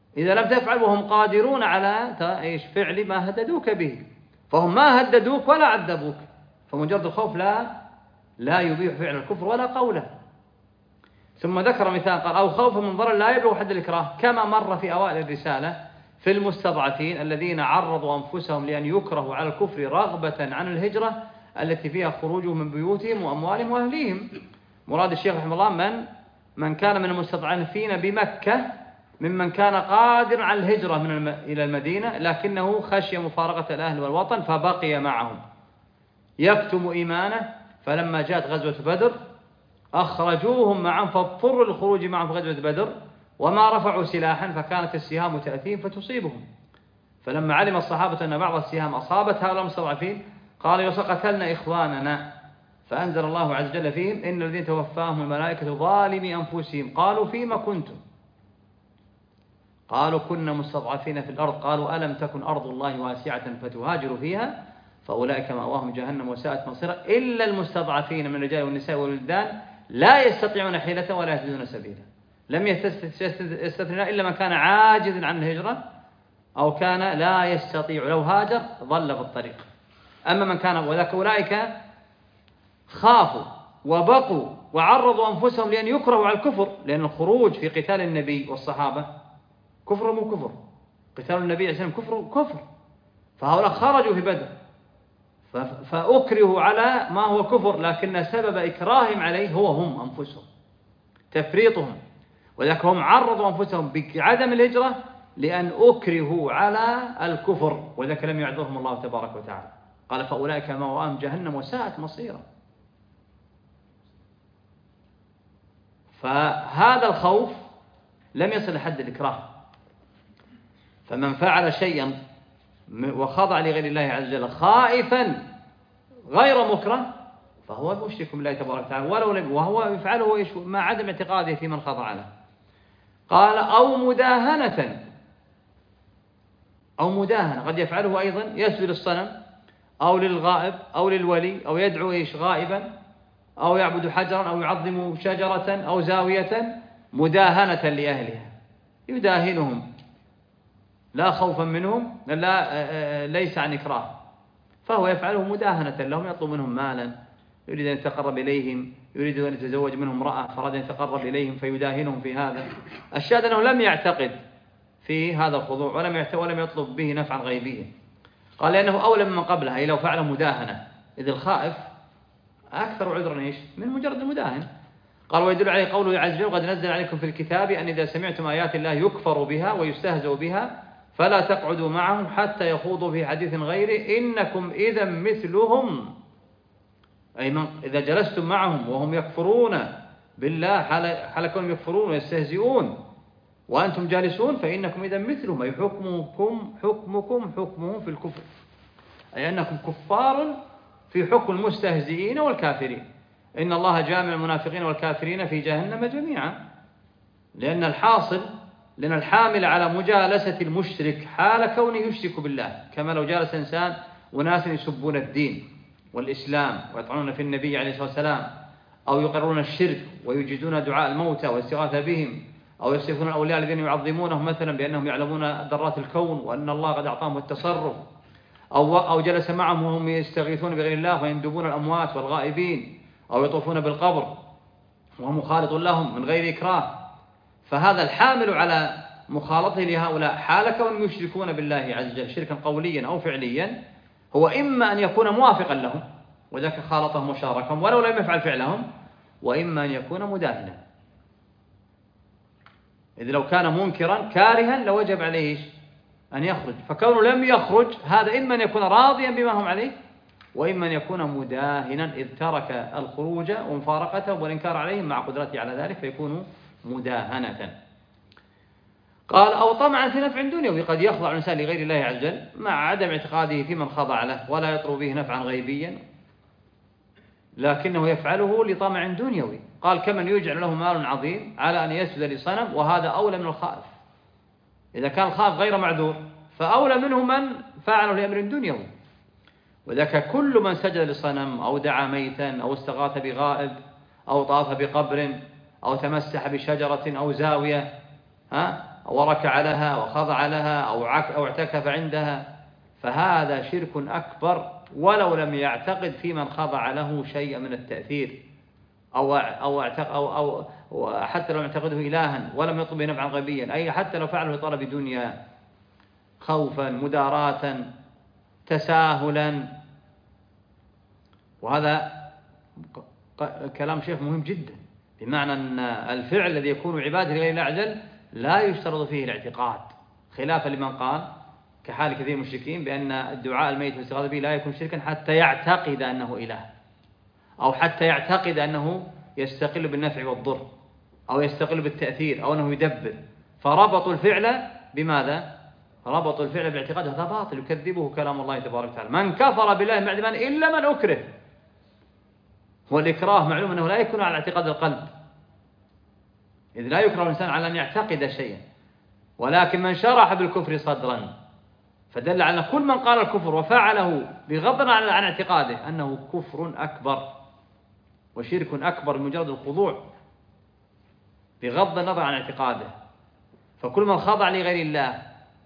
إذا لم تفعل وهم قادرون على إيش فعل ما هددوك به، فهم ما هددوك ولا عذبوك، فمجرد الخوف لا لا يبيح فعل الكفر ولا قوله. ثم ذكر مثال قال أو خوف من ضرر لا يبلغ حد الإكراه، كما مر في أوائل الرسالة في المستضعفين الذين عرضوا أنفسهم لأن يكرهوا على الكفر رغبة عن الهجرة التي فيها خروجهم من بيوتهم وأموالهم وأهليهم. مراد الشيخ رحمه الله من من كان من المستضعفين بمكة ممن كان قادر على الهجرة من الم... إلى المدينة، لكنه خشي مفارقة الأهل والوطن فبقي معهم يكتم إيمانه، فلما جاءت غزوة بدر أخرجوهم معهم فاضطروا للخروج معهم في غزوة بدر وما رفعوا سلاحا، فكانت السهام تأتيهم فتصيبهم. فلما علم الصحابة أن بعض السهام أصابت هؤلاء المستضعفين قالوا قتلنا إخواننا، فأنزل الله عز وجل فيهم إن الذين توفاهم الملائكة ظالمي أنفسهم قالوا فيما كنتم، قالوا كنا مستضعفين في الأرض، قالوا ألم تكن أرض الله واسعة فتهاجروا فيها فأولئك مأواهم جهنم وساءت مصيرا إلا المستضعفين من الرجال والنساء والولدان لا يستطيعون حيلة ولا يهتدون سبيلا. لم يستثنى إلا من كان عاجزا عن الهجرة أو كان لا يستطيع، لو هاجر ظل في الطريق. أما من كان وذاك أولئك خافوا وبقوا وعرضوا أنفسهم لأن يكرهوا على الكفر، لأن الخروج في قتال النبي والصحابة كفر مو كفر، قتال النبي عليه السلام كفر كفر، فهؤلاء خرجوا في بدر فأكرهوا على ما هو كفر، لكن سبب إكراههم عليه هو هم أنفسهم تفريطهم، وذلك هم عرضوا أنفسهم بعدم الهجرة لأن أكرهوا على الكفر، وذلك لم يعذرهم الله تبارك وتعالى. قال فأولئك مأواهم جهنم وساءت مصيرا. فهذا الخوف لم يصل لحد الإكراه، فمن فعل شيئا وخضع لغير الله عز وجل خائفا غير مكره فهو مشرك بالله تبارك وتعالى، ولو لم وهو يفعله مع عدم اعتقاده في من خضع له. قال أو مداهنة، أو مداهنة قد يفعله أيضا، يسجد للصنم أو للغائب أو للولي أو يدعو إيش غائبا أو يعبد حجرا أو يعظم شجرة أو زاوية مداهنة لأهلها، يداهنهم لا خوفا منهم لا ليس عن إكراه، فهو يفعله مداهنة لهم، يطلب منهم مالا، يريد أن يتقرب إليهم، يريد أن يتزوج منهم امرأة فراد أن يتقرب إليهم فيداهنهم في هذا. الشاهد أنه لم يعتقد في هذا الخضوع ولم ولم يطلب به نفعا غيبيا. قال لأنه أولى ممن قبلها، أي لو فعل مداهنة، إذ الخائف أكثر عذرا إيش من مجرد المداهن. قال ويدل عليه قوله عز وجل قد نزل عليكم في الكتاب أن إذا سمعتم آيات الله يكفر بها ويستهزأ بها فلا تقعدوا معهم حتى يخوضوا في حديث غيره إنكم إذا مثلهم، أي من إذا جلستم معهم وهم يكفرون بالله حال كونهم يكفرون ويستهزئون وأنتم جالسون فإنكم إذا مثلهم، أي حكمكم حكمكم حكمهم في الكفر، أي أنكم كفار في حكم المستهزئين والكافرين. إن الله جامع المنافقين والكافرين في جهنم جميعا، لأن الحاصل لأن الحامل على مجالسة المشرك حال كونه يشرك بالله، كما لو جالس إنسان وناس يسبون الدين والإسلام ويطعنون في النبي عليه الصلاة والسلام، أو يقررون الشرك ويجدون دعاء الموتى والاستغاثة بهم، أو يصفون الأولياء الذين يعظمونهم مثلا بأنهم يعلمون ذرات الكون وأن الله قد أعطاهم التصرف، أو أو جلس معهم وهم يستغيثون بغير الله ويندبون الأموات والغائبين، أو يطوفون بالقبر وهم مخالط لهم من غير إكراه، فهذا الحامل على مخالطه لهؤلاء حال كونهم يشركون بالله عز وجل شركا قوليا أو فعليا هو إما أن يكون موافقا لهم وذاك خالطهم وشاركهم ولو لم يفعل فعلهم، وإما أن يكون مداهنا. إذ لو كان منكرا كارها لوجب عليه أن يخرج، فكونه لم يخرج هذا إما أن يكون راضيا بما هم عليه وإما أن يكون مداهنا إذ ترك الخروج ومفارقته والإنكار عليهم مع قدرته على ذلك فيكون مداهنة. قال أو طمعا في نفع دنيوي، قد يخضع الإنسان لغير الله عز وجل مع عدم اعتقاده في من خضع له ولا يطلب به نفعا غيبيا، لكنه يفعله لطمع دنيوي. قال كمن يجعل له مال عظيم على أن يسجد لصنم، وهذا أولى من الخائف. إذا كان الخائف غير معذور فأولى منه من فعله لأمر دنيوي، وذاك كل من سجد لصنم أو دعا ميتا أو استغاث بغائب أو طاف بقبر أو تمسح بشجرة أو زاوية ها وركع لها وخضع لها أو أو اعتكف عندها، فهذا شرك أكبر ولو لم يعتقد في من خضع له شيء من التأثير أو أو أو أو حتى لو اعتقده إلها ولم يطلب نفعا غيبيا، أي حتى لو فعله طلب دنيا خوفا مداراة تساهلا. وهذا كلام شيخ مهم جدا، بمعنى أن الفعل الذي يكون عبادة لغير الله عز وجل لا يشترط فيه الاعتقاد، خلافا لمن قال كحال كثير من المشركين بأن الدعاء الميت والاستغاثة به لا يكون شركا حتى يعتقد أنه إله، أو حتى يعتقد أنه يستقل بالنفع والضر، أو يستقل بالتأثير، أو أنه يدبر، فربطوا الفعل بماذا؟ ربطوا الفعل بالاعتقاد، هذا باطل يكذبه كلام الله تبارك وتعالى. من كفر بالله من بعد إيمانه إلا من أكره، والإكراه معلوم أنه لا يكون على اعتقاد القلب، إذ لا يكره الإنسان على أن يعتقد شيئا، ولكن من شرح بالكفر صدرا، فدل على كل من قال الكفر وفعله بغض عن اعتقاده أنه كفر أكبر وشرك أكبر بمجرد الخضوع بغض النظر عن اعتقاده. فكل من خضع لغير الله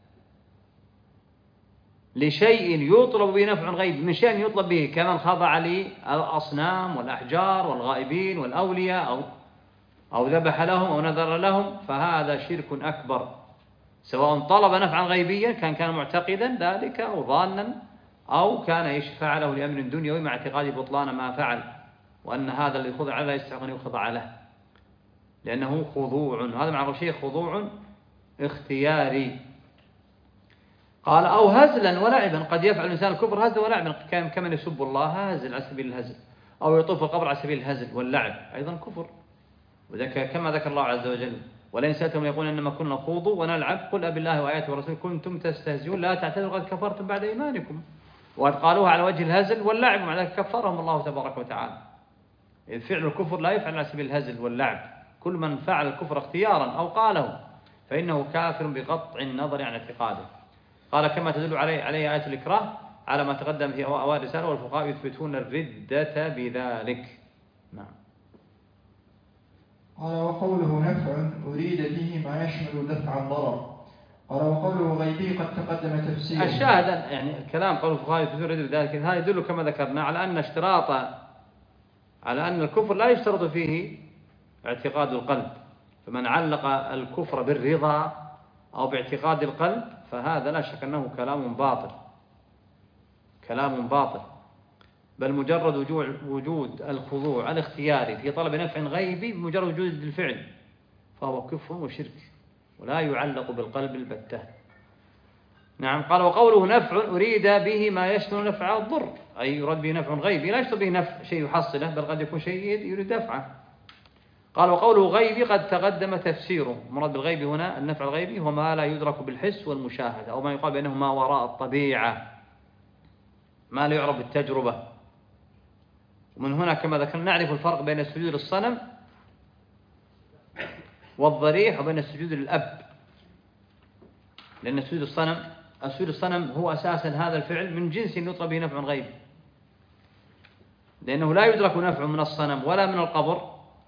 لشيء يطلب به نفع غيب، من شيء يطلب به، كمن خضع للأصنام والأحجار والغائبين والأولياء أو أو ذبح لهم أو نذر لهم، فهذا شرك أكبر، سواء طلب نفعا غيبيا كان كان معتقدا ذلك أو ظانا، أو كان ايش فعله لأمر دنيوي مع اعتقاد بطلان ما فعل، وأن هذا الذي خضع له يستحق أن يخضع له، لأنه خضوع، هذا مع شيء خضوع اختياري. قال أو هزلا ولعبا، قد يفعل الإنسان الكفر هزلا ولعبا، كمن يسب الله هزل على سبيل الهزل، أو يطوف القبر على سبيل الهزل واللعب، أيضا كفر، وذلك كما ذكر الله عز وجل ولئن سألتهم يقول إنما كنا نخوض ونلعب قل أبي الله وآياته ورسوله كنتم تستهزئون لا تعتذروا قد كفرتم بعد إيمانكم، وقد قالوها على وجه الهزل واللعب، ومع ذلك كفرهم الله تبارك وتعالى، إذ فعل الكفر لا يفعل على سبيل الهزل واللعب، كل من فعل الكفر اختيارا أو قاله فإنه كافر بقطع النظر عن اعتقاده. قال كما تدل عليه عليه آية الإكراه على ما تقدم في أوائل الرسالة، والفقهاء يثبتون الردة بذلك. نعم. قال وقوله نفع أريد به ما يشمل دفع الضرر. قال وقوله غيبي قد تقدم تفسيره. الشاهد يعني الكلام قول الفقهاء يثبتون الردة بذلك، هذا يدل كما ذكرنا على أن اشتراط على أن الكفر لا يشترط فيه اعتقاد القلب، فمن علق الكفر بالرضا أو باعتقاد القلب فهذا لا شك أنه كلام باطل، كلام باطل، بل مجرد وجود الخضوع الاختياري في طلب نفع غيبي بمجرد وجود الفعل فهو كفر وشرك ولا يعلق بالقلب البتة. نعم. قال وقوله نفع أريد به ما يشمل نفع الضر، أي يراد به نفع غيبي لا يشترط به نفع شيء يحصله، بل قد يكون شيء يريد دفعه. قال وقوله غيبي قد تقدم تفسيره، مراد بالغيب هنا النفع الغيبي هو ما لا يدرك بالحس والمشاهدة، أو ما يقال بأنه ما وراء الطبيعة، ما لا يعرف بالتجربة. ومن هنا كما ذكرنا نعرف الفرق بين السجود للصنم والضريح وبين السجود للأب، لأن السجود الصنم السجود الصنم هو أساسا هذا الفعل من جنس يطلب به نفع غيبي، لأنه لا يدرك نفع من الصنم ولا من القبر،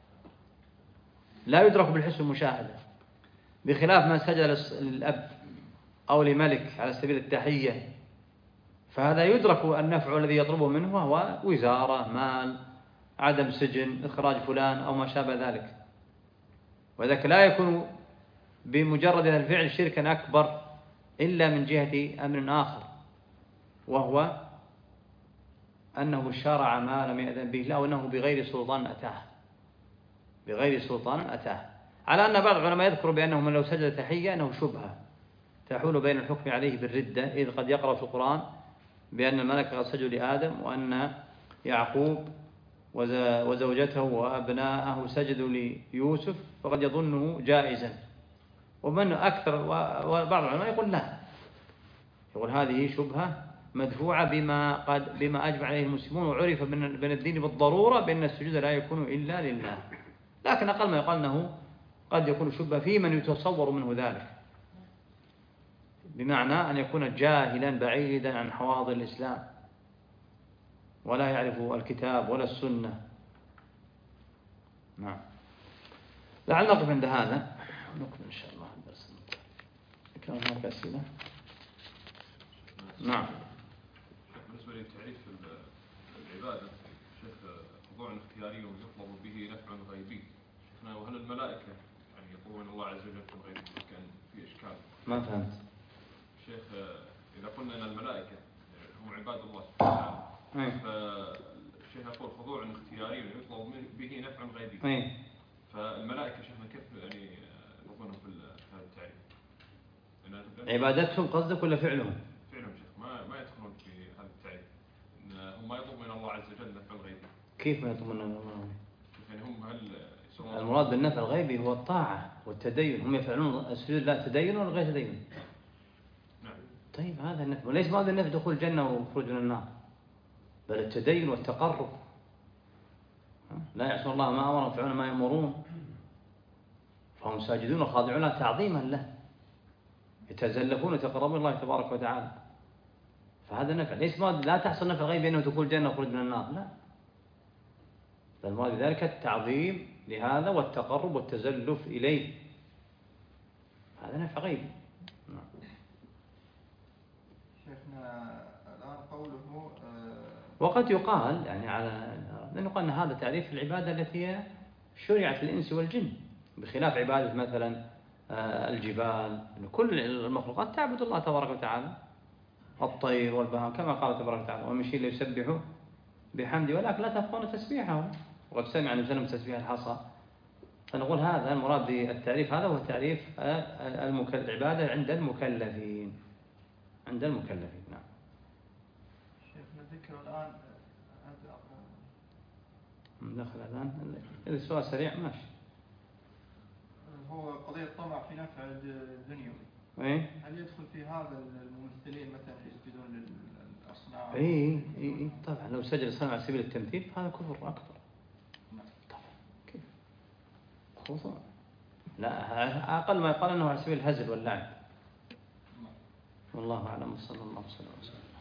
لا يدرك بالحس والمشاهدة، بخلاف من سجد للأب أو لملك على سبيل التحية، فهذا يدرك النفع الذي يطلبه منه وهو وزارة، مال، عدم سجن، إخراج فلان أو ما شابه ذلك، وذلك لا يكون بمجرد الفعل شركا أكبر إلا من جهة أمر آخر، وهو أنه شرع ما لم يأذن به الله، وأنه بغير سلطان أتاه بغير سلطان أتاه على أن بعض العلماء يذكر بأنه من لو سجد تحية أنه شبهة تحول بين الحكم عليه بالردة، إذ قد يقرأ في القرآن بأن الملائكة قد سجدوا لآدم، وأن يعقوب وزوجته وأبناءه سجدوا ليوسف، فقد يظنه جائزا، ومن أكثر وبعض العلماء يقول لا، يقول هذه شبهة مدفوعة بما قد بما أجمع عليه المسلمون، وعرف بين الدين بالضرورة بأن السجود لا يكون إلا لله، لكن أقل ما يقال أنه قد يكون شبهة في من يتصور منه ذلك، بمعنى أن يكون جاهلا بعيدا عن حواضر الإسلام ولا يعرف الكتاب ولا السنة. نعم. لعل نقف عند هذا ونكمل إن شاء الله الدرس. كان هناك أسئلة؟ نعم. بالنسبة لتعريف العبادة شيخ، خضوع اختياري ويطلب به نفع غيبي، وهل الملائكة يعني يطلبون الله عز وجل في الغيب؟ كان في إشكال. ما فهمت. شيخ إذا قلنا أن الملائكة هم عباد الله سبحانه وتعالى، فالشيخ يقول خضوع اختياري ويطلب به نفع غيبي. أي. فالملائكة شيخنا كيف يعني يطلبونهم في هذا التعريف؟ عبادتهم قصدك ولا فعلهم؟ فعلهم شيخ، ما ما يدخلون في هذا التعريف. هم ما يطلبون من الله عز وجل نفع الغيبي. كيف ما يطلبون من الله؟ يعني هم هل المراد بالنفع الغيبي هو الطاعة والتدين، هم يفعلون السجود لا تدين ولا غير تدين. نعم. طيب هذا النفع، وليس هذا النفع دخول الجنة وخروج من النار، بل التدين والتقرب. لا يعصون الله ما أمرهم ويفعلون ما يأمرون، فهم ساجدون خاضعون تعظيما له، يتزلفون ويتقربون الله تبارك وتعالى. فهذا النفع ليس ما لا تحصل نفع غيبي أنه دخول الجنة وخروج من النار، لا، بل المراد بذلك التعظيم لهذا والتقرب والتزلف إليه، هذا نفع غيبي. شيخنا الآن قوله وقد يقال يعني على لأنه قال أن هذا تعريف العبادة التي هي شرعت الإنس والجن، بخلاف عبادة مثلا الجبال، كل المخلوقات تعبد الله تبارك وتعالى، الطير والبهائم كما قال تبارك وتعالى ومن شيء يسبحوا بحمد ولكن لا تفقهون تسبيحهم، وقد سمع عن وسلم تسبيح الحصى. فنقول هذا المراد بالتعريف هذا هو تعريف العبادة عند المكلفين، عند المكلفين. نعم. شيخنا ذكر الآن دخل الآن السؤال سريع ماشي. هو قضية الطمع في نفع الدنيوي. إيه؟ هل يدخل في هذا الممثلين مثلا يسجدون للأصنام؟ إيه إيه طبعا لو سجد صنع على سبيل التمثيل فهذا كفر أكبر. طبعا كيف؟ خصوصا لا أقل ما يقال أنه على سبيل الهزل واللعب. والله أعلم، صلى الله عليه وسلم.